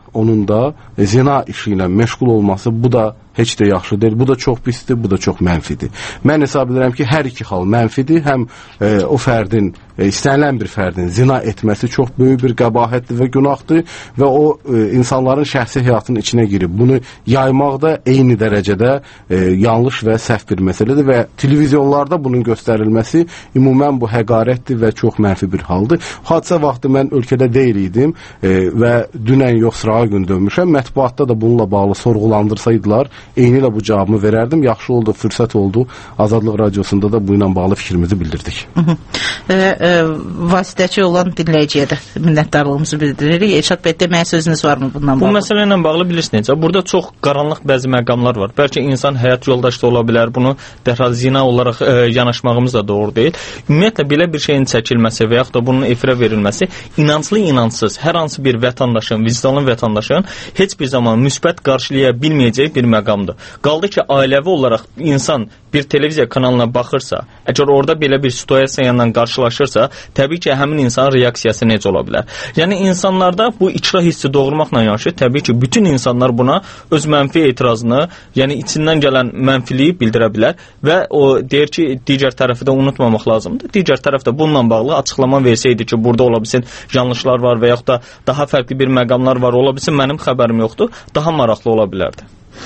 [SPEAKER 26] onun da e, zina işi ilə məşğul olması, bu da heç də yaxşı deyil. Bu da çox pisdir, bu da çox mənfidir. Mən hesab edirəm ki, hər iki hal mənfidir. Həm e, o fərdin, e, istənilən bir fərdin zina etməsi çox böyük bir qəbahətdir və günahdır və o e, insanların şəxsi həyatının içinə girib bunu yaymaq da eyni dərəcədə e, yanlış və səhv bir məsələdir və televizyonlarda bunun göstərilməsi ümumən bu həqarətdir və çox mənfi bir haldır. Hadisə vaxtı mən ölkədə deyil idim e, və dünən yox sırağa gün dönmüşəm. Mətbuatda da bununla bağlı sorğulandırsaydılar, eyni ilə bu cavabımı verərdim. Yaxşı oldu, fürsət oldu. Azadlıq Radiosunda da bu ilə bağlı fikrimizi bildirdik.
[SPEAKER 25] Hı -hı. E, e, vasitəçi olan dinləyiciyə də minnətdarlığımızı bildiririk. Elşad bəy, deməyə sözünüz varmı bundan bağlı?
[SPEAKER 6] Bu məsələ ilə bağlı bilirsiniz necə? Burada çox qaranlıq bəzi məqamlar var. Bəlkə insan həyat yoldaşı da ola bilər. Bunu dərhal zina olaraq e, yanaşmağımız da doğru deyil. Ümumiyyətlə belə bir şeyin çəkilməsi və yaxud da bunun efirə verilməsi inanclı inancsız hər hansı bir vətəndaşın, vicdanlı vətəndaşın heç bir zaman müsbət qarşılaya bilməyəcək bir məqamdır. Qaldı ki, ailəvi olaraq insan bir televiziya kanalına baxırsa, əgər orada belə bir situasiya ilə qarşılaşırsa, təbii ki, həmin insanın reaksiyası necə ola bilər? Yəni, insanlarda bu ikrah hissi doğurmaqla yanaşı, təbii ki, bütün insanlar buna öz mənfi etirazını, yəni içindən gələn mənfiliyi bildirə bilər və o deyir ki, digər tərəfi də unutmamaq lazımdır. Digər tərəf də bununla bağlı açıqlama versəydi ki, burada ola bilsin yanlışlar var və yaxud da daha fərqli bir məqamlar var, ola bilsin mənim xəbərim yoxdur, daha maraqlı ola bilərdi.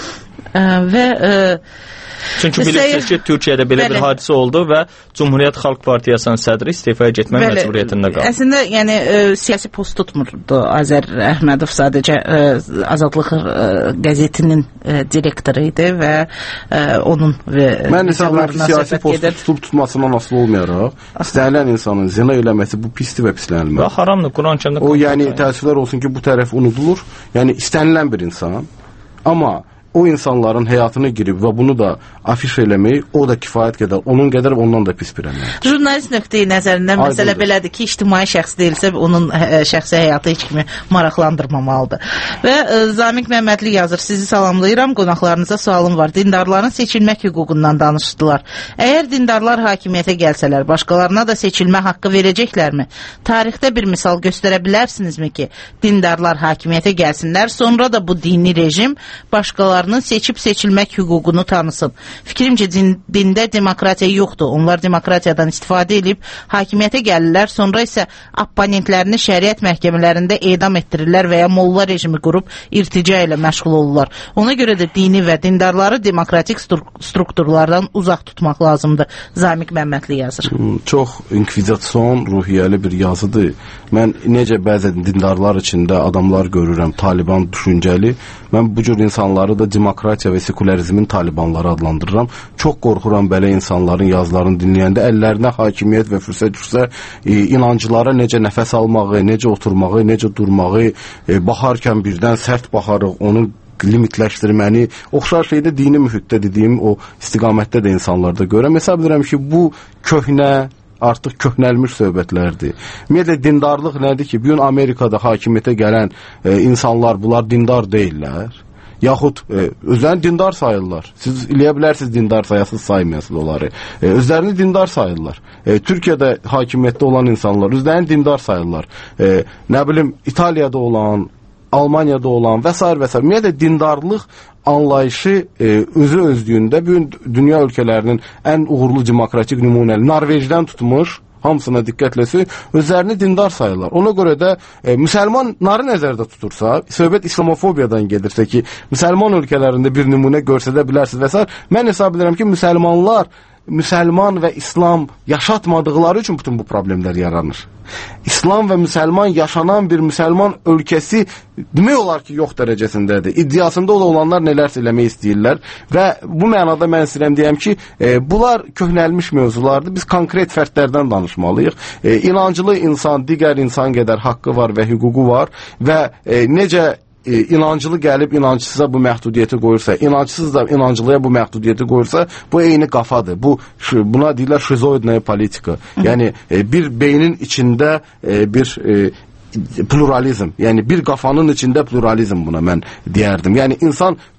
[SPEAKER 25] Ə, və ə,
[SPEAKER 6] Çünki bilirsiniz ki, Türkiyədə belə bəli. bir hadisə oldu və Cumhuriyyət Xalq Partiyasının sədri istifaya getmək bəli. məcburiyyətində qaldı.
[SPEAKER 25] Əslində, yəni ə, siyasi post tutmurdu Azər Əhmədov, sadəcə ə, Azadlıq ə, qəzetinin ə, direktoru idi və ə, onun və
[SPEAKER 26] mən hesab edirəm ki, siyasi post tutub tutmasından asılı olmayaraq, istənilən insanın zina eləməsi bu pisdir və pislənilməlidir.
[SPEAKER 6] Və haramdır, Quran-Kərimdə.
[SPEAKER 26] O, yəni təəssüflər olsun ki, bu tərəf unudulur. Yəni istənilən bir insan, amma o insanların həyatına girib və bunu da afiş eləmək, o da kifayət qədər, onun qədər ondan da pis bir əməldir.
[SPEAKER 25] Jurnalist nöqteyi nəzərindən məsələ belədir ki, ictimai şəxs deyilsə, onun ə, şəxsi həyatı heç kimi maraqlandırmamalıdır. Və ə, Zamiq Məmmədli yazır, sizi salamlayıram, qonaqlarınıza sualım var. Dindarların seçilmək hüququndan danışdılar. Əgər dindarlar hakimiyyətə gəlsələr, başqalarına da seçilmə haqqı verəcəklərmi? Tarixdə bir misal göstərə bilərsinizmi ki, dindarlar hakimiyyətə gəlsinlər, sonra da bu dini rejim başqalarına seçib seçilmək hüququnu tanısın. Fikrimcə din, dində demokratiya yoxdur. Onlar demokratiyadan istifadə edib hakimiyyətə gəlirlər, sonra isə opponentlərini şəriət məhkəmələrində edam etdirirlər və ya molla rejimi qurub irtica ilə məşğul olurlar. Ona görə də dini və dindarları demokratik strukturlardan uzaq tutmaq lazımdır. Zamiq Məmmədli yazır.
[SPEAKER 26] Çox inkvizasyon ruhiyyəli bir yazıdır. Mən necə bəzən dindarlar içində adamlar görürəm, Taliban düşüncəli. Mən bu cür insanları da demokratiya və sekularizmin talibanları adlandırıram. Çox qorxuram belə insanların yazılarını dinləyəndə əllərinə hakimiyyət və fürsət düşsə, e, inancılara necə nəfəs almağı, necə oturmağı, necə durmağı, e, baxarkən birdən sərt baxarıq, onu limitləşdirməni, oxşar şeydə dini mühitdə dediyim o istiqamətdə də insanlarda görürəm. Hesab edirəm ki, bu köhnə, artıq köhnəlmiş söhbətlərdir. Ümumiyyətlə, dindarlıq nədir ki? Bugün Amerikada hakimiyyətə gələn e, insanlar, bunlar dindar deyirlər. Yaxud e, özlərini dindar sayırlar. Siz eləyə bilərsiniz dindar sayasız saymayasınız onları. E, özlərini dindar sayırlar. E, Türkiyədə hakimiyyətdə olan insanlar özlərini dindar sayırlar. E, nə bilim, İtaliyada olan, Almaniyada olan və s. və s. Ümumiyyətlə, dindarlıq anlayışı e, özü özlüyündə bugün dünya ölkələrinin ən uğurlu demokratik nümunəli Norveçdən tutmuş, hamısına diqqətləsi, özlərini dindar sayırlar. Ona görə də e, müsəlmanları nəzərdə tutursa, söhbət islamofobiyadan gedirsə ki, müsəlman ölkələrində bir nümunə görsədə bilərsiniz və s. Mən hesab edirəm ki, müsəlmanlar müsəlman və İslam yaşatmadıqları üçün bütün bu problemlər yaranır. İslam və müsəlman yaşanan bir müsəlman ölkəsi demək olar ki, yox dərəcəsindədir. İddiasında olanlar nələrsə eləmək istəyirlər və bu mənada mən istəyirəm deyəm ki, e, bunlar köhnəlmiş mövzulardır. Biz konkret fərdlərdən danışmalıyıq. E, inancılı insan, digər insan qədər haqqı var və hüququ var və e, necə E, inancılı gəlib inancısıza bu məhdudiyyəti qoyursa, inancısız da inancılıya bu məhdudiyyəti qoyursa, bu eyni qafadır. Bu, buna deyirlər şizoidnaya politika. Yəni e, bir beynin içində e, bir e, pluralizm, yəni bir qafanın içində pluralizm buna mən deyərdim. Yəni insan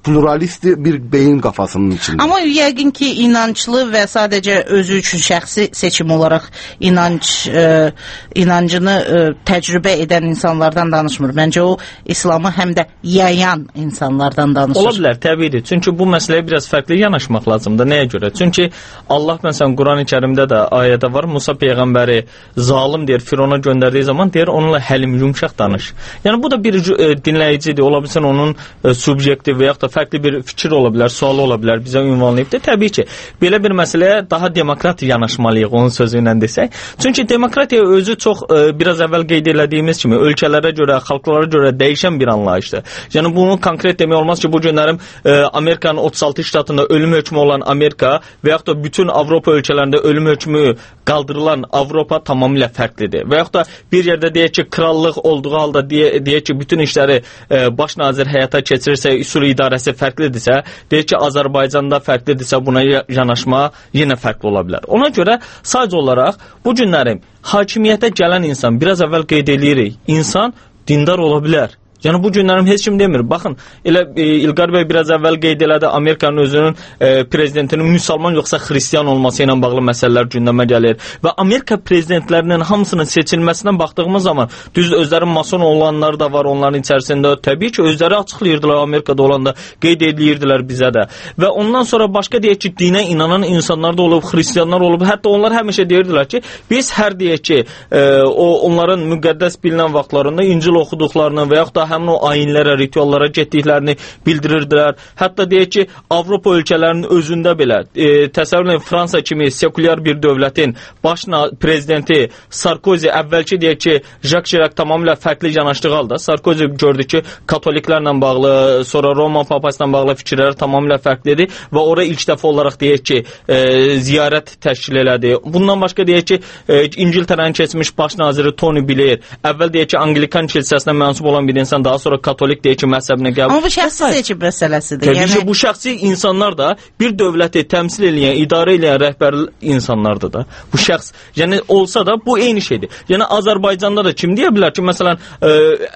[SPEAKER 26] pluralist bir beyin kafasının içində.
[SPEAKER 25] Amma yəqin ki, inanclı və sadəcə özü üçün şəxsi seçim olaraq inanc e, inancını e, təcrübə edən insanlardan danışmır. Məncə o İslamı həm də yayan insanlardan danışır.
[SPEAKER 6] Ola bilər, təbiidir. Çünki bu məsələyə biraz fərqli yanaşmaq lazımdır. Nəyə görə? Çünki Allah məsələn Qurani-Kərimdə də ayədə var. Musa peyğəmbəri zalim deyir, Firona göndərdiyi zaman deyir, onunla həlim, yumşaq danış. Yəni bu da bir e, dinləyicidir. Ola bilsin onun e, subyektiv və yaxud da fərqli bir fikir ola bilər, sual ola bilər, bizə ünvanlayıbdır. Təbii ki, belə bir məsələyə daha demokrat yanaşmalıyıq, onun sözü ilə desək. Çünki demokratiya özü çox e, biraz əvvəl qeyd elədiyimiz kimi ölkələrə görə, xalqlara görə dəyişən bir anlayışdır. Yəni bunu konkret demək olmaz ki, bu günlərim e, Amerikanın otuz altı ştatında ölüm hökmü olan Amerika və yaxud da bütün Avropa ölkələrində ölüm hökmü qaldırılan Avropa tamamilə fərqlidir. Və yaxud da bir yerdə deyək ki, krallıq olduğu halda deyə, deyək ki, bütün işləri e, baş nazir həyata keçirirsə, üsul idarəsi fərqlidirsə, deyək ki, Azərbaycanda fərqlidirsə, buna yanaşma yenə fərqli ola bilər. Ona görə sadəcə olaraq bu günlərim hakimiyyətə gələn insan, biraz əvvəl qeyd eləyirik, insan dindar ola bilər. Yəni bu günlərim heç kim demir. Baxın, elə e, İlqar bəy biraz əvvəl qeyd elədi, Amerikanın özünün e, prezidentinin müsəlman yoxsa xristian olması ilə bağlı məsələlər gündəmə gəlir. Və Amerika prezidentlərinin hamısının seçilməsindən baxdığımız zaman düz özləri mason olanlar da var onların içərisində. Təbii ki, özləri açıqlayırdılar Amerikada olanda, qeyd edirdilər bizə də. Və ondan sonra başqa deyək ki, dinə inanan insanlar da olub, xristianlar olub. Hətta onlar həmişə deyirdilər ki, biz hər deyək ki, e, o onların müqəddəs bilinən vaxtlarında İncil oxuduqlarını və yaxud da həmin o ayinlərə, rituallara getdiklərini bildirirdilər. Hətta deyək ki, Avropa ölkələrinin özündə belə e, təsəvvür edin, Fransa kimi sekulyar bir dövlətin baş prezidenti Sarkozy əvvəlki deyək ki, Jacques Chirac tamamilə fərqli yanaşdığı halda Sarkozy gördü ki, katoliklərlə bağlı, sonra Roma papasıyla bağlı fikirləri tamamilə fərqlidir və ora ilk dəfə olaraq deyək ki, e, ziyarət təşkil elədi. Bundan başqa deyək ki, e, İngiltərənin keçmiş baş naziri Tony Blair əvvəl deyək ki, Anglikan kilsəsinə mənsub olan bir insan daha sonra katolik deyək ki, məzhəbinə qəbul.
[SPEAKER 25] Amma bu şəxsi seçim məsələsidir.
[SPEAKER 6] Təbii yəni... ki, bu şəxsi insanlar da bir dövləti təmsil edən, idarə edən rəhbər insanlardır da. Bu şəxs, yəni olsa da bu eyni şeydir. Yəni Azərbaycanda da kim deyə bilər ki, məsələn, ə,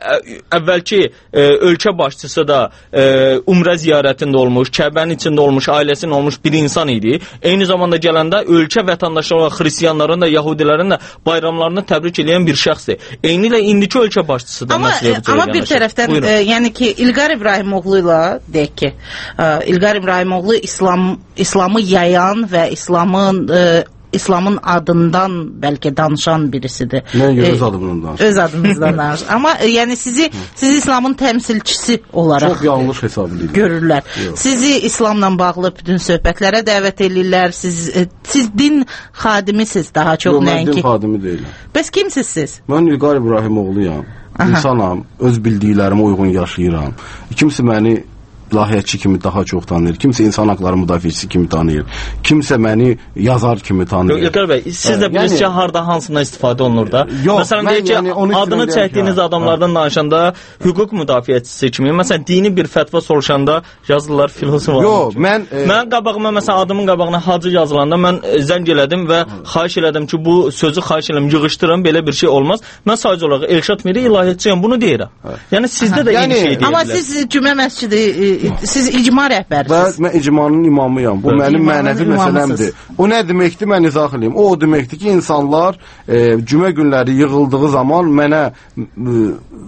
[SPEAKER 6] əvvəlki ə, ölkə başçısı da ə, Umrə ziyarətində olmuş, Kəbənin içində olmuş, ailəsinin olmuş bir insan idi. Eyni zamanda gələndə ölkə vətəndaşları olan xristianların da, yahudilərin də bayramlarını təbrik edən bir şəxsdir. Eyni ilə indiki ölkə başçısı da məsələyə bu
[SPEAKER 25] Amma bir tərəfdən, e, yəni ki, İlqar İbrahimoğlu ilə deyək ki, e, İlqar İbrahimoğlu İslam, İslamı yayan və İslamın e, İslamın adından bəlkə danışan birisidir.
[SPEAKER 26] Mən görə öz adımdan danışır.
[SPEAKER 25] Öz adınızdan danışır. Amma e, yəni sizi sizi İslamın təmsilçisi olaraq
[SPEAKER 26] çox yanlış hesab edirlər.
[SPEAKER 25] Görürlər. Yox. Sizi İslamla bağlı bütün söhbətlərə dəvət edirlər. Siz e, siz din xadimisiniz daha çox nəinki.
[SPEAKER 26] Yox, mən din xadimi deyiləm.
[SPEAKER 25] Bəs kimsiz siz?
[SPEAKER 26] Mən İlqar İbrahimoğluyam. İnsanam, öz bildiklərimə uyğun yaşayıram. Kimsə məni layihəçi kimi daha çox tanıyır. Kimsə insan haqları müdafiəçisi kimi tanıyır. Kimsə məni yazar kimi tanıyır.
[SPEAKER 6] İlqar bəy, siz də bilirsiniz ki, harda hansından istifadə olunur da?
[SPEAKER 26] Yox,
[SPEAKER 6] məsələn, deyək ki, yəni, adını çəkdiyiniz ki, adamlardan ha. danışanda hüquq müdafiəçisi kimi, məsələn, dini bir fətva soruşanda yazırlar filosof.
[SPEAKER 26] Yox, mən... E...
[SPEAKER 6] Mən qabağıma, məsələn, adımın qabağına hacı yazılanda mən zəng elədim və ha. xahiş elədim ki, bu sözü xahiş elədim, yığışdırın, belə bir şey olmaz. Mən sadəcə olaraq Elşad Miri ilahiyyətçiyəm, bunu deyirəm. Ha. Yəni, sizdə də yəni, eyni şey deyirlər.
[SPEAKER 25] Amma siz cümə məscidi siz icma rəhbərisiniz.
[SPEAKER 26] Mən icmanın imamıyam. Bu Bəs. mənim mənəvi məsələmdir. O nə deməkdir? Mən izah edeyim. O, o deməkdir ki, insanlar e, cümə günləri yığıldığı zaman mənə e,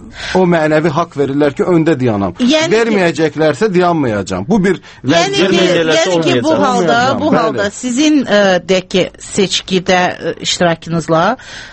[SPEAKER 26] o mənəvi haqq verirlər ki, öndə dayanam. Yəni verməyəcəklərsə dayanmayacağam. Bu bir
[SPEAKER 25] yəni, ki, yəni ki, bu halda, bu halda sizin e, deyək ki, seçkidə e, iştirakınızla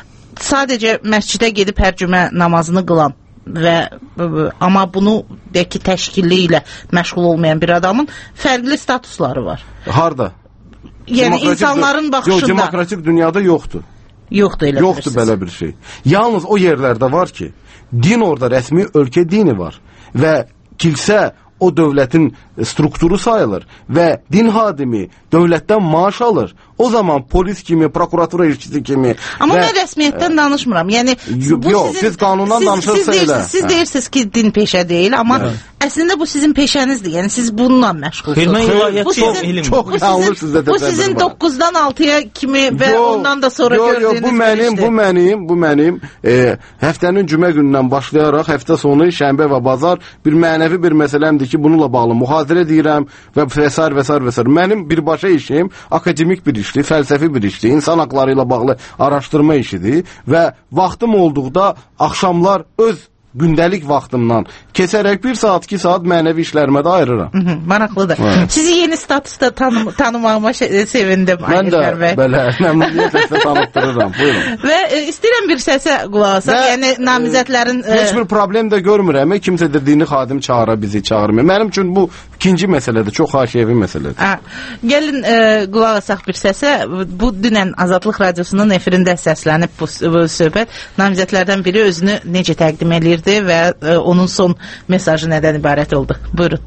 [SPEAKER 25] sadəcə məscidə gedib hər cümə namazını qılan və amma bunu deyək ki, təşkili ilə məşğul olmayan bir adamın fərqli statusları var.
[SPEAKER 26] Harda?
[SPEAKER 25] Yəni insanların baxışında.
[SPEAKER 26] Yox, demokratik dünyada yoxdur.
[SPEAKER 25] Yoxdur elə
[SPEAKER 26] Yoxdur belə bir şey. Yalnız o yerlərdə var ki, din orada rəsmi ölkə dini var və kilsə o dövlətin strukturu sayılır və din hadimi dövlətdən maaş alır. O zaman polis kimi, prokuratura işçisi kimi.
[SPEAKER 25] Amma və, mən rəsmiyyətdən danışmıram. Yəni
[SPEAKER 26] bu yox, sizin, siz qanundan danışırsa elə.
[SPEAKER 25] Siz deyirsiniz ki, din peşə deyil, amma hə. əslində bu sizin peşənizdir. Yəni siz bununla məşğulsunuz.
[SPEAKER 26] Bu sizin çox yanlış sizdə
[SPEAKER 25] Bu sizin doqquzdan altıya kimi və yo, ondan da sonra
[SPEAKER 26] yo,
[SPEAKER 25] gördüyünüz
[SPEAKER 26] yo, bu mənim, bu mənim, bu mənim e, həftənin cümə günündən başlayaraq həftə sonu şənbə və bazar bir mənəvi bir məsələmdir ki, bununla bağlı mühazirə mühazirə edirəm və vəsair vəsair vəsair. Mənim birbaşa işim akademik bir işdir, fəlsəfi bir işdir, insan haqları ilə bağlı araşdırma işidir və vaxtım olduqda axşamlar öz gündəlik vaxtımdan keçərək bir saat, iki saat mənəvi işlərimə də ayırıram.
[SPEAKER 25] Hı -hı, maraqlıdır. Hı. Sizi yeni statusda tanım tanımağıma sevindim.
[SPEAKER 26] Mən də belə məmnuniyyətlə tanıtdırıram. Buyurun.
[SPEAKER 25] Və e, istəyirəm bir səsə qulaq asaq. Yəni namizədlərin
[SPEAKER 26] e, heç bir problem də görmürəm. Kimsə də dini xadim çağıra bizi çağırmır. Mənim üçün bu ikinci məsələdir, çox xahişevi məsələdir.
[SPEAKER 25] Hə. Gəlin e, qulaq asaq bir səsə. Bu dünən Azadlıq Radiosunun efirində səslənib bu, bu söhbət. Namizədlərdən biri özünü necə təqdim edir və e, onun son mesajı nədən ibarət oldu? Buyurun.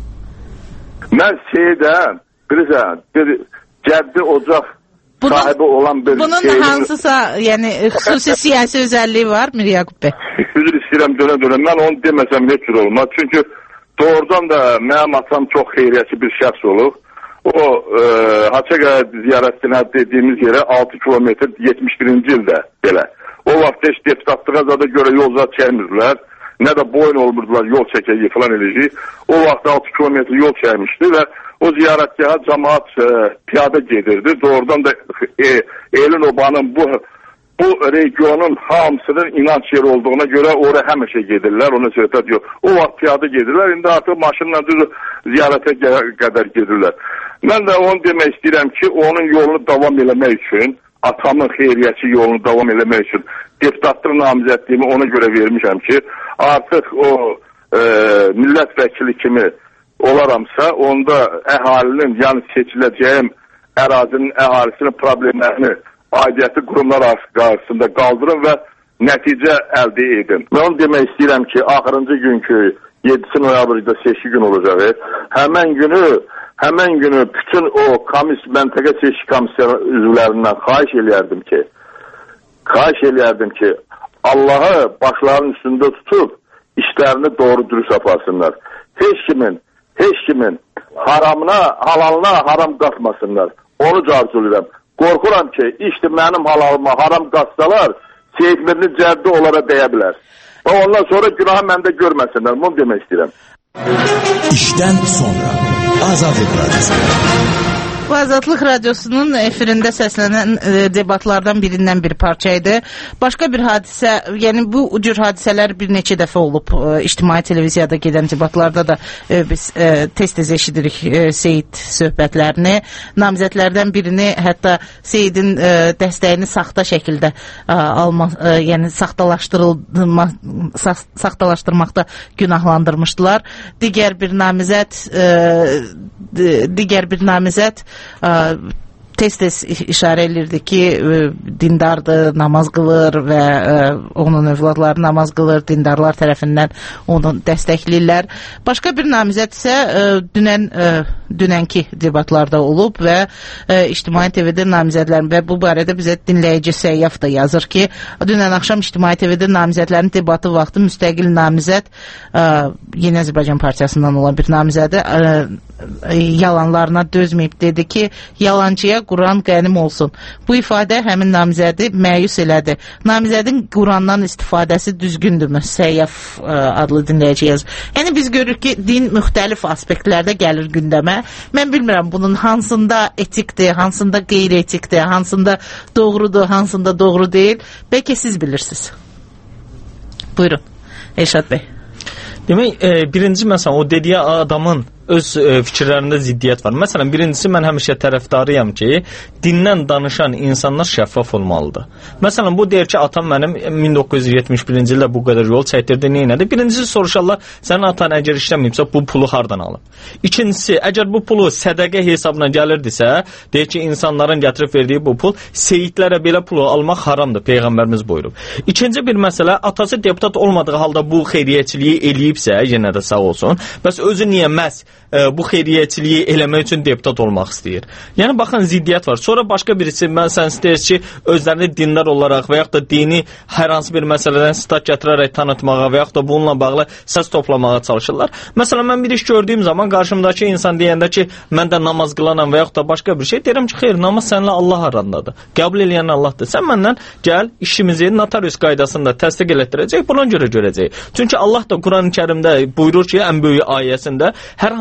[SPEAKER 8] Mən şeydən, bilirsən, bir cəddi ocaq bunun, sahibi olan bir
[SPEAKER 25] bunun
[SPEAKER 8] şeyin...
[SPEAKER 25] hansısa, yəni xüsusi siyasi özəlliyi var Mir Yaqub bəy?
[SPEAKER 8] Üzr istəyirəm, dönə-dönə. Mən onu deməsəm heç cür olmaz. Çünki doğrudan da mənim atam çox xeyriyyəçi bir şəxs olub. O, e, Haçaqaya ziyarətinə dediyimiz yerə altı kilometr yetmiş birinci ildə belə. O vaxt heç deputatlığa zada görə yollar çəkmirdilər. Nə də boyun olmurdular, yol çəkəcək falan eləcək. O vaxt altı kilometr yol çəkmişdi və o ziyarətgaha cəmaat e, piyada gedirdi. Doğrudan da e, Elin Obanın bu bu regionun hamısının inanç yeri olduğuna görə oraya həmişə gedirlər. Ona söhbət yox. O vaxt piyada gedirlər. İndi artıq maşınla düz ziyarətə qədər gedirlər. Mən də onu demək istəyirəm ki, onun yolunu davam eləmək üçün, atamın xeyriyyəçi yolunu davam eləmək üçün deputatlıq namizədliyimi ona görə vermişəm ki, artıq o e, millət vəkili kimi olaramsa, onda əhalinin, yəni seçiləcəyim ərazinin əhalisinin problemlərini aidiyyəti qurumlar qarşısında qaldırın və nəticə əldə edin. Mən onu demək istəyirəm ki, axırıncı günkü yeddisi noyabrda seçki gün olacaq. Həmən günü Həmən günü bütün o komis, məntəqə seçki komissiyası üzvlərindən xahiş eləyərdim ki, xahiş eləyərdim ki, Allahı başlarının üstündə tutub, işlərini doğru dürüst aparsınlar. Heç kimin, heç kimin haramına, halalına haram qatmasınlar. Onu arzulayıram. Qorxuram ki, işte mənim halalıma haram qatsalar, Seyitmirli cəddi onlara dəyə bilər. Və ondan sonra günahı məndə görməsinlər. Bunu demək istəyirəm.
[SPEAKER 12] İşdən sonra Azadlıq Radyosu.
[SPEAKER 25] Bu Azadlıq Radiosunun efirində səslənən e, debatlardan birindən bir parçaydı. Başqa bir hadisə, yəni bu cür hadisələr bir neçə dəfə olub. E, ictimai televiziyada gedən debatlarda da e, biz e, tez-tez eşidirik e, Seyid söhbətlərini. Namizədlərdən birini hətta Seyidin e, dəstəyini saxta şəkildə e, alma, e, yəni saxtalaşdırılma, sa saxtalaşdırmaqda günahlandırmışdılar. Digər bir namizəd e, digər bir namizəd tez-tez işarə edirdi ki, dindardır, namaz qılır və onun övladları namaz qılır, dindarlar tərəfindən onu dəstəkləyirlər. Başqa bir namizəd isə dünən dünənki debatlarda olub və İctimai T V-də namizədlərin və bu barədə bizə dinləyici Səyyaf da yazır ki, dünən axşam İctimai T V-də namizədlərin debatı vaxtı müstəqil namizəd Yeni Azərbaycan Partiyasından olan bir namizədi yalanlarına dözməyib, dedi ki, yalancıya Quran qənim olsun. Bu ifadə həmin namizədi məyus elədi. Namizədin Qurandan istifadəsi düzgündürmü? Səyyaf adlı dinləyici yazır. Yəni biz görürük ki, din müxtəlif aspektlərdə gəlir gündəmə. Mən bilmirəm bunun hansında etikdir, hansında qeyri-etikdir, hansında doğrudur, hansında doğru deyil. Bəlkə siz bilirsiniz. Buyurun, Elşad bəy.
[SPEAKER 6] Demək, e, birinci məsələn, o dediyi adamın öz e, fikirlərində ziddiyyət var. Məsələn, birincisi mən həmişə tərəfdarıyam ki, dindən danışan insanlar şəffaf olmalıdır. Məsələn, bu deyir ki, atam mənim min doqquz yüz yetmiş birinci ildə bu qədər yol çəkdirdi, neynədir? Birincisi soruşarlar, sənin atan əgər işləməyibsə, bu pulu hardan alıb? İkincisi, əgər bu pulu sədəqə hesabına gəlirdisə, deyir ki, insanların gətirib verdiyi bu pul, seyidlərə belə pulu almaq haramdır, Peyğəmbərimiz buyurub. İkinci bir məsələ, atası deputat olmadığı halda bu xeyriyyəçiliyi eləyibsə, yenə də sağ olsun, bəs özü niyə məhz bu xeyriyyəçiliyi eləmək üçün deputat olmaq istəyir. Yəni, baxın, ziddiyyət var. Sonra başqa birisi, mən sən istəyir ki, özlərini dindar olaraq və yaxud da dini hər hansı bir məsələdən stat gətirərək tanıtmağa və yaxud da bununla bağlı səs toplamağa çalışırlar. Məsələn, mən bir iş gördüyüm zaman qarşımdakı insan deyəndə ki, mən də namaz qılanam və yaxud da başqa bir şey, deyirəm ki, xeyr, namaz səninlə Allah arandadır. Qəbul eləyən Allahdır. Sən məndən gəl, işimizi notarius qaydasında təsdiq elətdirəcək, buna görə görəcək. Çünki Allah da Quran-ı Kərimdə buyurur ki, ən böyük ayəsində hər hansı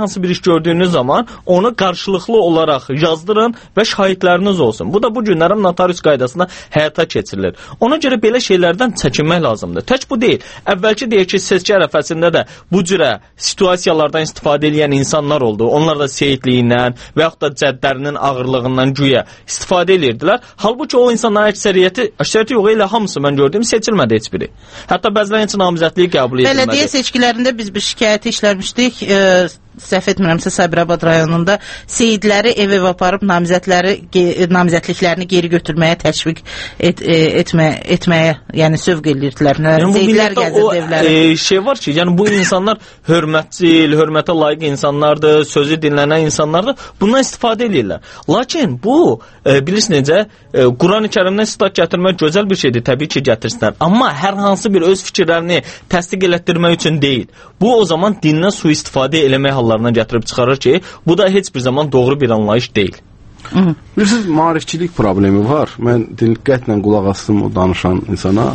[SPEAKER 6] hansı bir iş gördüyünüz zaman onu qarşılıqlı olaraq yazdırın və şahidləriniz olsun. Bu da bu günlərin notarius qaydasında həyata keçirilir. Ona görə belə şeylərdən çəkinmək lazımdır. Tək bu deyil. Əvvəlki deyək ki, seçki ərəfəsində də bu cürə situasiyalardan istifadə edən insanlar oldu. Onlar da seyidliyindən və yaxud da cəddlərinin ağırlığından güya istifadə edirdilər. Halbuki o insanların əksəriyyəti, əksəriyyəti yox, elə hamısı mən gördüm, seçilmədi heç biri. Hətta bəziləri üçün namizədliyi qəbul edilmədi.
[SPEAKER 25] Bələdiyyə seçkilərində biz bir şikayəti işləmişdik. E, səhv etmirəmsə Sabirabad rayonunda seyidləri ev-ev aparıb namizədləri, namizədliklərini geri götürməyə təşviq et, e, etmə, etməyə, yəni sövq edirdilər.
[SPEAKER 6] Yəni,
[SPEAKER 25] Seyidlər gəzirdi evləri.
[SPEAKER 6] E, şey var ki, yəni bu insanlar hörmətçil, hörmətə layiq insanlardır, sözü dinlənən insanlardır. Bundan istifadə edirlər. Lakin bu, e, bilirsiniz necə, e, Quran-ı Kərimdən sitat gətirmək gözəl bir şeydir, təbii ki gətirsinlər. Amma hər hansı bir öz fikirlərini təsdiq elətdirmək üçün deyil. Bu o zaman dindən sui-istifadə eləmək hallarına gətirib çıxarır ki, bu da heç bir zaman doğru bir anlayış deyil.
[SPEAKER 26] Bilirsiniz, maarifçilik problemi var. Mən diqqətlə qulaq asdım o danışan insana.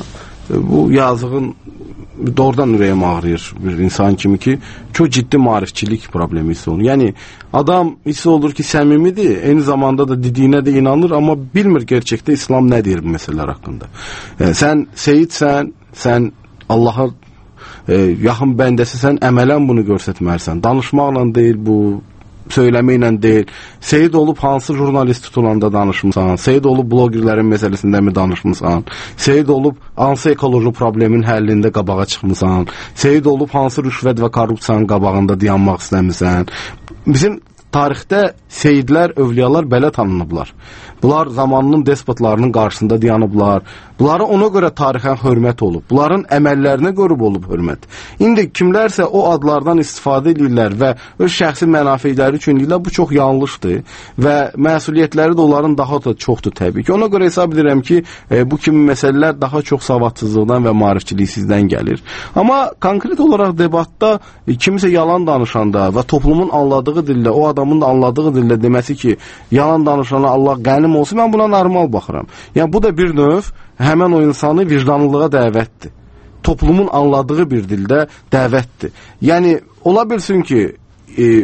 [SPEAKER 26] Bu yazığın doğrudan ürəyim ağrıyır bir insan kimi ki, çok ciddi maarifçilik problemi hissi olur. Yəni, adam hissi olur ki, səmimidir, eyni zamanda da dediyinə də inanır, amma bilmir gerçəkdə İslam nə deyir bu məsələlər haqqında. Yəni, sən seyidsən, sən Allaha e, yaxın bəndəsisən, əmələn bunu göstərməlisən. Danışmaqla deyil bu, söyləməklə deyil. Seyid olub hansı jurnalist tutulanda danışmısan, seyid olub blogerlərin məsələsində mi danışmısan, seyid olub hansı ekoloji problemin həllində qabağa çıxmısan, seyid olub hansı rüşvət və korrupsiyanın qabağında dayanmaq istəmirsən. Bizim tarixdə seyidlər, övliyalar belə tanınıblar. Bunlar zamanının despotlarının qarşısında dayanıblar. Bunlara ona görə tarixən hörmət olub. Bunların əməllərinə görə olub hörmət. İndi kimlərsə o adlardan istifadə edirlər və öz şəxsi mənafelələri üçün deyirlər, bu çox yanlışdır və məsuliyyətləri də onların daha da çoxdur təbii ki. Ona görə hesab edirəm ki, e, bu kimi məsələlər daha çox savadsızlıqdan və maarifçiliksizdən gəlir. Amma konkret olaraq debatda e, kimsə yalan danışanda və toplumun anladığı dillə, o adamın da anladığı dillə deməsi ki, yalan danışana Allah qənim olsun, mən buna normal baxıram. Yəni bu da bir növ həmən o insanı vicdanlılığa dəvətdir. Toplumun anladığı bir dildə dəvətdir. Yəni ola bilsin ki, e,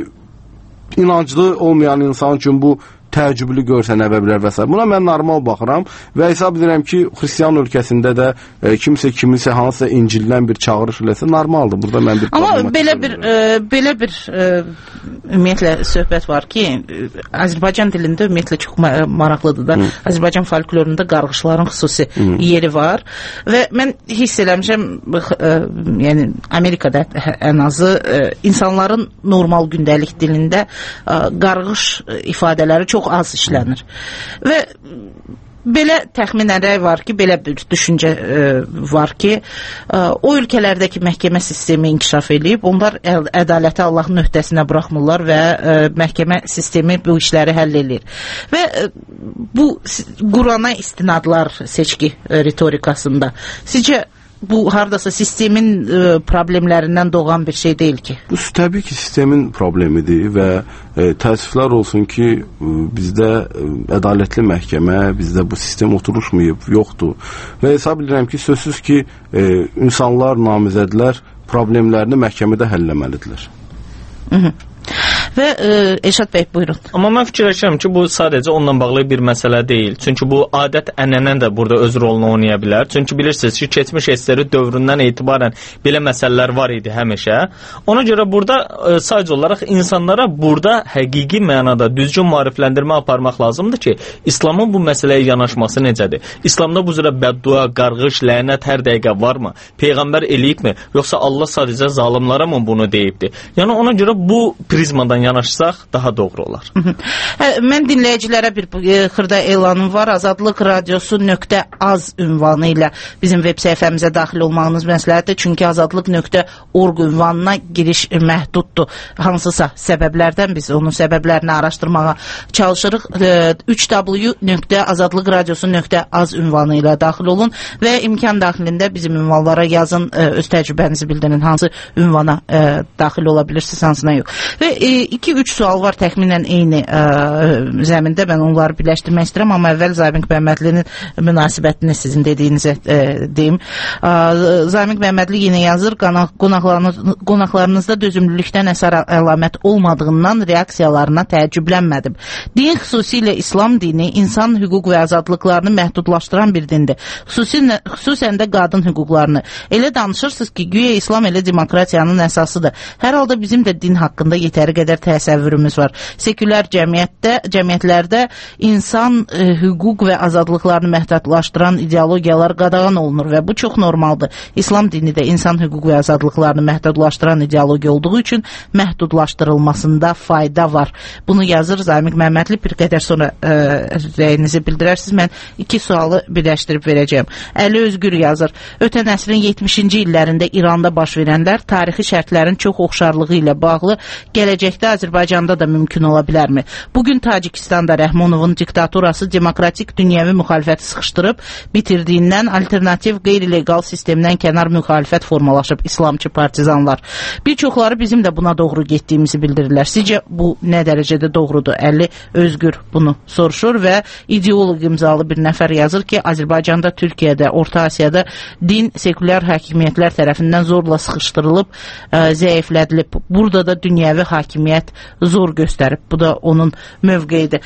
[SPEAKER 26] inanclı olmayan insan üçün bu təəccüblü görsənə bilər və s. Buna mən normal baxıram və hesab edirəm ki, xristian ölkəsində də e, kimsə kimisə hansısa İncildən bir çağırış eləsə normaldır. Burada mən bir
[SPEAKER 25] Amma belə bir e, belə bir e, ümumiyyətlə söhbət var ki, e, Azərbaycan dilində ümumiyyətlə çox maraqlıdır da. Hı. Azərbaycan folklorunda qarğışların xüsusi Hı. yeri var və mən hiss eləmişəm, e, yəni Amerikada ən azı e, insanların normal gündəlik dilində e, qarğış ifadələri çox az işlənir. Və belə təxminələr var ki, belə bir düşüncə e, var ki, e, o ölkələrdəki məhkəmə sistemi inkişaf edib, onlar ədaləti Allahın öhdəsinə buraxmırlar və e, məhkəmə sistemi bu işləri həll edir. Və e, bu Qurana istinadlar seçki e, ritorikasında sizcə bu hardasa sistemin e, problemlərindən doğan bir şey deyil ki?
[SPEAKER 26] Bu təbii ki, sistemin problemidir və e, təəssüflər olsun ki, e, bizdə e, ədalətli məhkəmə, bizdə bu sistem oturuşmayıb, yoxdur. Və hesab edirəm ki, sözsüz ki, e, insanlar, namizədlər problemlərini məhkəmədə həlləməlidirlər.
[SPEAKER 25] Hı -hı. Və e, Elşad bəy, buyurun.
[SPEAKER 6] Amma mən fikirləşirəm ki, bu sadəcə onunla bağlı bir məsələ deyil. Çünki bu adət ənənə də burada öz rolunu oynaya bilər. Çünki bilirsiniz ki, keçmiş S S R dövründən etibarən belə məsələlər var idi həmişə. Ona görə burada e, sadəcə olaraq insanlara burada həqiqi mənada düzgün maarifləndirmə aparmaq lazımdır ki, İslamın bu məsələyə yanaşması necədir? İslamda bu cürə bəddua, qarğış, lənət hər dəqiqə varmı? Peyğəmbər eləyibmi? Yoxsa Allah sadəcə zalimlara mı bunu deyibdi? Yəni ona görə bu prizmadan yanaşsaq daha doğru olar.
[SPEAKER 25] Hə, mən dinləyicilərə bir e, xırda elanım var. Azadlıq radiosu nöqtə az ünvanı ilə bizim web səhifəmizə daxil olmağınız məsləhətdir. Çünki azadlıq nöqtə org ünvanına giriş məhduddur. Hansısa səbəblərdən biz onun səbəblərini araşdırmağa çalışırıq. üç w nöqtə azadlıq radiosu nöqtə az ünvanı ilə daxil olun və imkan daxilində bizim ünvanlara yazın, öz təcrübənizi bildirin, hansı ünvana e, daxil ola bilirsiniz, hansına yox. Və e, iki üç sual var təxminən eyni ə, zəmində. Mən onları birləşdirmək istəyirəm, amma əvvəl Zamiq Məmmədlinin münasibətini sizin dediyinizə ə, deyim. Ə, Zamiq Məmmədli yenə yazır, qonaqlarınız, qonaqlarınızda dözümlülükdən əsər əlamət olmadığından reaksiyalarına təəccüblənmədim. Din, xüsusilə İslam dini, insan hüquq və azadlıqlarını məhdudlaşdıran bir dindir. Xüsusən, xüsusən də qadın hüquqlarını. Elə danışırsınız ki, güya İslam elə demokratiyanın əsasıdır. Hər halda bizim də din haqqında yetəri qədər təsəvvürümüz var. Sekülər cəmiyyətdə, cəmiyyətlərdə insan e, hüquq və azadlıqlarını məhdudlaşdıran ideologiyalar qadağan olunur və bu çox normaldır. İslam dini də insan hüquq və azadlıqlarını məhdudlaşdıran ideologiya olduğu üçün məhdudlaşdırılmasında fayda var. Bunu yazır Zamiq Məmmədli. Bir qədər sonra e, rəyinizi bildirərsiniz. Mən iki sualı birləşdirib verəcəyim. Əli Özgür yazır. Ötən əsrin yetmişinci illərində İranda baş verənlər tarixi şərtlərin çox oxşarlığı ilə bağlı gələcəkdə Azərbaycanda da mümkün ola bilərmi? Bugün Tacikistanda Rəhmonovun diktaturası demokratik dünyəvi müxalifəti sıxışdırıb bitirdiyindən alternativ qeyri-legal sistemdən kənar müxalifət formalaşıb İslamçı partizanlar. Bir çoxları bizim də buna doğru getdiyimizi bildirirlər. Sizcə bu nə dərəcədə doğrudur? Əli Özgür bunu soruşur və ideoloq imzalı bir nəfər yazır ki, Azərbaycanda, Türkiyədə, Orta Asiyada din sekülər hakimiyyətlər tərəfindən zorla sıxışdırılıb, ə, zəiflədilib. Burada da dünyəvi hakimiyyət zor göstərib. Bu da onun mövqeyidir.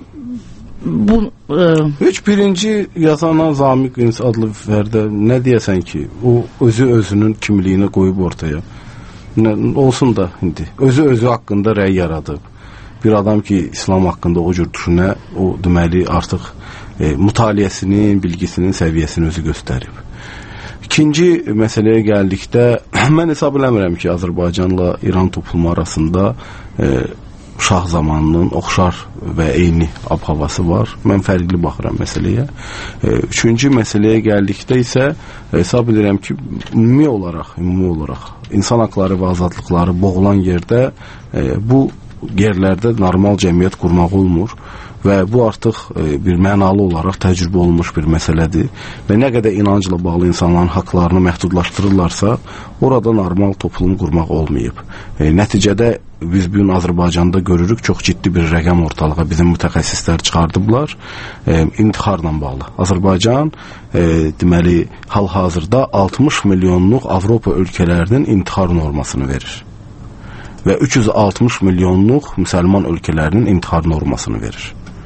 [SPEAKER 25] Bu ə...
[SPEAKER 26] Heç birinci yazana Zamiq adlı fərdə nə deyəsən ki, o özü özünün kimliyini qoyub ortaya. Nə, olsun da indi. Özü özü haqqında rəy yaradıb. Bir adam ki, İslam haqqında o cür düşünə, o deməli artıq e, mütaliəsinin, bilgisinin səviyyəsini özü göstərib. İkinci məsələyə gəldikdə, mən hesab eləmirəm ki, Azərbaycanla İran toplumu arasında e, şah zamanının oxşar və eyni ab-havası var. Mən fərqli baxıram məsələyə. E, üçüncü məsələyə gəldikdə isə hesab edirəm ki, ümumi olaraq, ümumi olaraq insan haqları və azadlıqları boğulan yerdə e, bu yerlərdə normal cəmiyyət qurmaq olmur və bu artıq e, bir mənalı olaraq təcrübə olunmuş bir məsələdir və nə qədər inancla bağlı insanların haqlarını məhdudlaşdırırlarsa, orada normal toplum qurmaq olmayıb. E, nəticədə biz bugün Azərbaycanda görürük, çox ciddi bir rəqəm ortalığa bizim mütəxəssislər çıxardıblar, e, intixarla bağlı. Azərbaycan e, deməli, hal-hazırda altmış milyonluq Avropa ölkələrinin intixar normasını verir və üç yüz altmış milyonluq müsəlman ölkələrinin intixar normasını verir.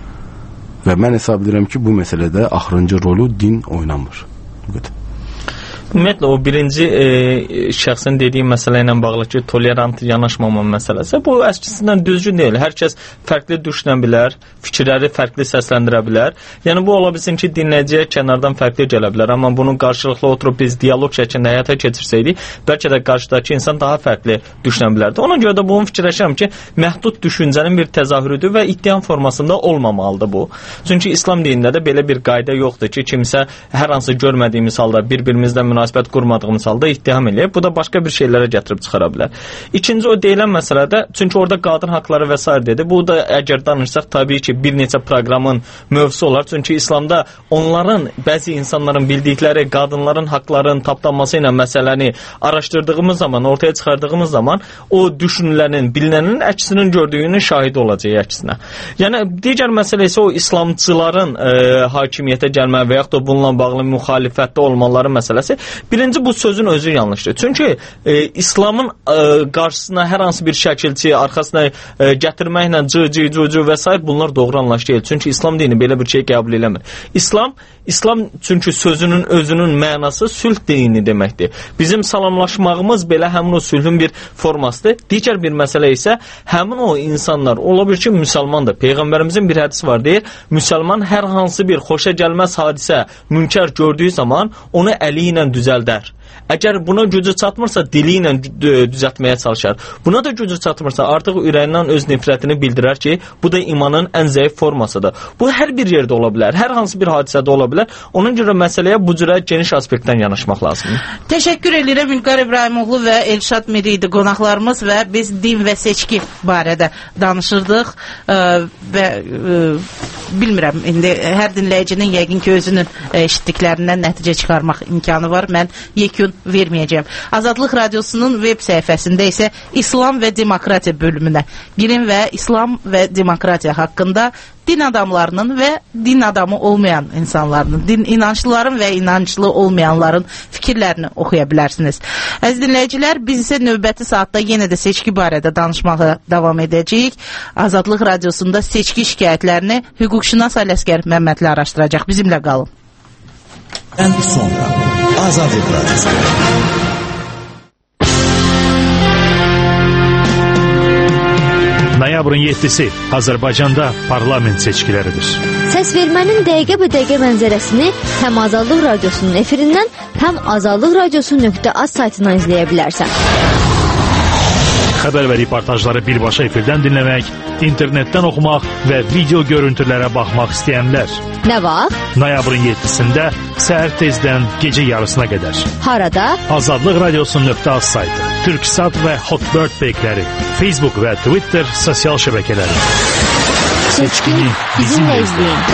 [SPEAKER 26] Və mən hesab edirəm ki, bu məsələdə axırıncı rolu din oynamır. Bu qədər.
[SPEAKER 6] Ümumiyyətlə, o birinci e, şəxsin dediyi məsələ ilə bağlı ki, tolerant yanaşmama məsələsi, bu əslində düzgün deyil. Hər kəs fərqli düşünə bilər, fikirləri fərqli səsləndirə bilər. Yəni, bu ola bilsin ki, dinləyiciyə kənardan fərqli gələ bilər, amma bunun qarşılıqlı oturub biz dialoq şəklində həyata keçirsəydik, bəlkə də qarşıdakı insan daha fərqli düşünə bilərdi. Ona görə də bunu fikirləşirəm ki, məhdud düşüncənin bir təzahürüdür və ittiham formasında olmamalıdır bu. Çünki İslam dinində də belə bir qayda yoxdur ki, kimsə hər hansı görmədiyimiz halda bir-birimizlə münasibət münasibət qurmadığımız halda ittiham eləyib. Bu da başqa bir şeylərə gətirib çıxara bilər. İkinci o deyilən məsələdə, çünki orada qadın haqları və s. dedi. Bu da əgər danışsaq təbii ki, bir neçə proqramın mövzusu olar. Çünki İslamda onların, bəzi insanların bildikləri qadınların haqlarının tapdanması ilə məsələni araşdırdığımız zaman, ortaya çıxardığımız zaman o düşünülənin, bilinənin əksinin gördüyünün şahidi olacaq əksinə. Yəni, digər məsələ isə o İslamçıların e, hakimiyyətə gəlmə və yaxud da bununla bağlı müxalifətdə olmaları məsələsi. Birinci, bu sözün özü yanlışdır. Çünki e, İslamın e, qarşısına hər hansı bir şəkilçi, arxasına e, gətirməklə cı-cı, cü-cü və s. bunlar doğru anlayış deyil. Çünki İslam dini belə bir şey qəbul eləmir. İslam, İslam çünki sözünün özünün mənası sülh dini deməkdir. Bizim salamlaşmağımız belə həmin o sülhün bir formasıdır. Digər bir məsələ isə həmin o insanlar, ola bir ki, müsəlmandır. Peyğəmbərimizin bir hədisi var, deyir, müsəlman hər hansı bir xoşa gəlməz hadisə, münkər gördüyü zaman onu əli ilə düzəldər. Əgər buna gücü çatmırsa, dili ilə düzəltməyə çalışar. Buna da gücü çatmırsa, artıq ürəyindən öz nifrətini bildirər ki, bu da imanın ən zəif formasıdır. Bu hər bir yerdə ola bilər, hər hansı bir hadisədə ola bilər. Onun görə məsələyə bu cürə geniş aspektdən yanaşmaq lazımdır.
[SPEAKER 25] Təşəkkür edirəm. Ülqar İbrahimoğlu və Elşad Miri idi qonaqlarımız və biz din və seçki barədə danışırdıq ə, və ə, bilmirəm, indi hər dinləyicinin yəqin ki, özünün eşitdiklərindən nəticə çıxarmaq imkanı var. Mən yekun mümkün verməyəcəm. Azadlıq Radiosunun web səhifəsində isə İslam və Demokratiya bölümünə girin və İslam və Demokratiya haqqında din adamlarının və din adamı olmayan insanların, din inanclıların və inanclı olmayanların fikirlərini oxuya bilərsiniz. Əziz dinləyicilər, biz isə növbəti saatda yenə də seçki barədə danışmağa davam edəcəyik. Azadlıq Radiosunda seçki şikayətlərini hüquqşünas Ələsgər Məmmədli araşdıracaq. Bizimlə qalın.
[SPEAKER 12] Ən sonra Azadlıq Radiosu.
[SPEAKER 16] Noyabrın yeddisi Azərbaycanda parlament seçkiləridir.
[SPEAKER 22] Səs vermənin dəqiqə bə dəqiqə mənzərəsini həm Azadlıq Radiosunun efirindən, həm azadlıq radiosu nöqtə az saytından izləyə bilərsən.
[SPEAKER 16] Xəbər və reportajları birbaşa efirdən dinləmək, internetdən oxumaq və video görüntülərə baxmaq istəyənlər.
[SPEAKER 22] Nə vaxt?
[SPEAKER 16] Noyabrın yeddisində səhər tezdən gecə yarısına qədər.
[SPEAKER 22] Harada?
[SPEAKER 16] Azadlıq Radiosu nöqtə az saytı, Türksat və Hotbird peykləri, Facebook və Twitter sosial şəbəkələri.
[SPEAKER 22] Seçkini bizimlə izləyin.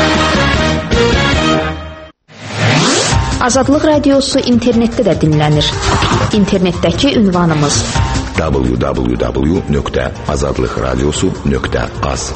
[SPEAKER 9] Azadlıq Radiosu internetdə də dinlənir. İnternetdəki ünvanımız
[SPEAKER 12] w w w nöqtə azadlıq radiosu nöqtə az.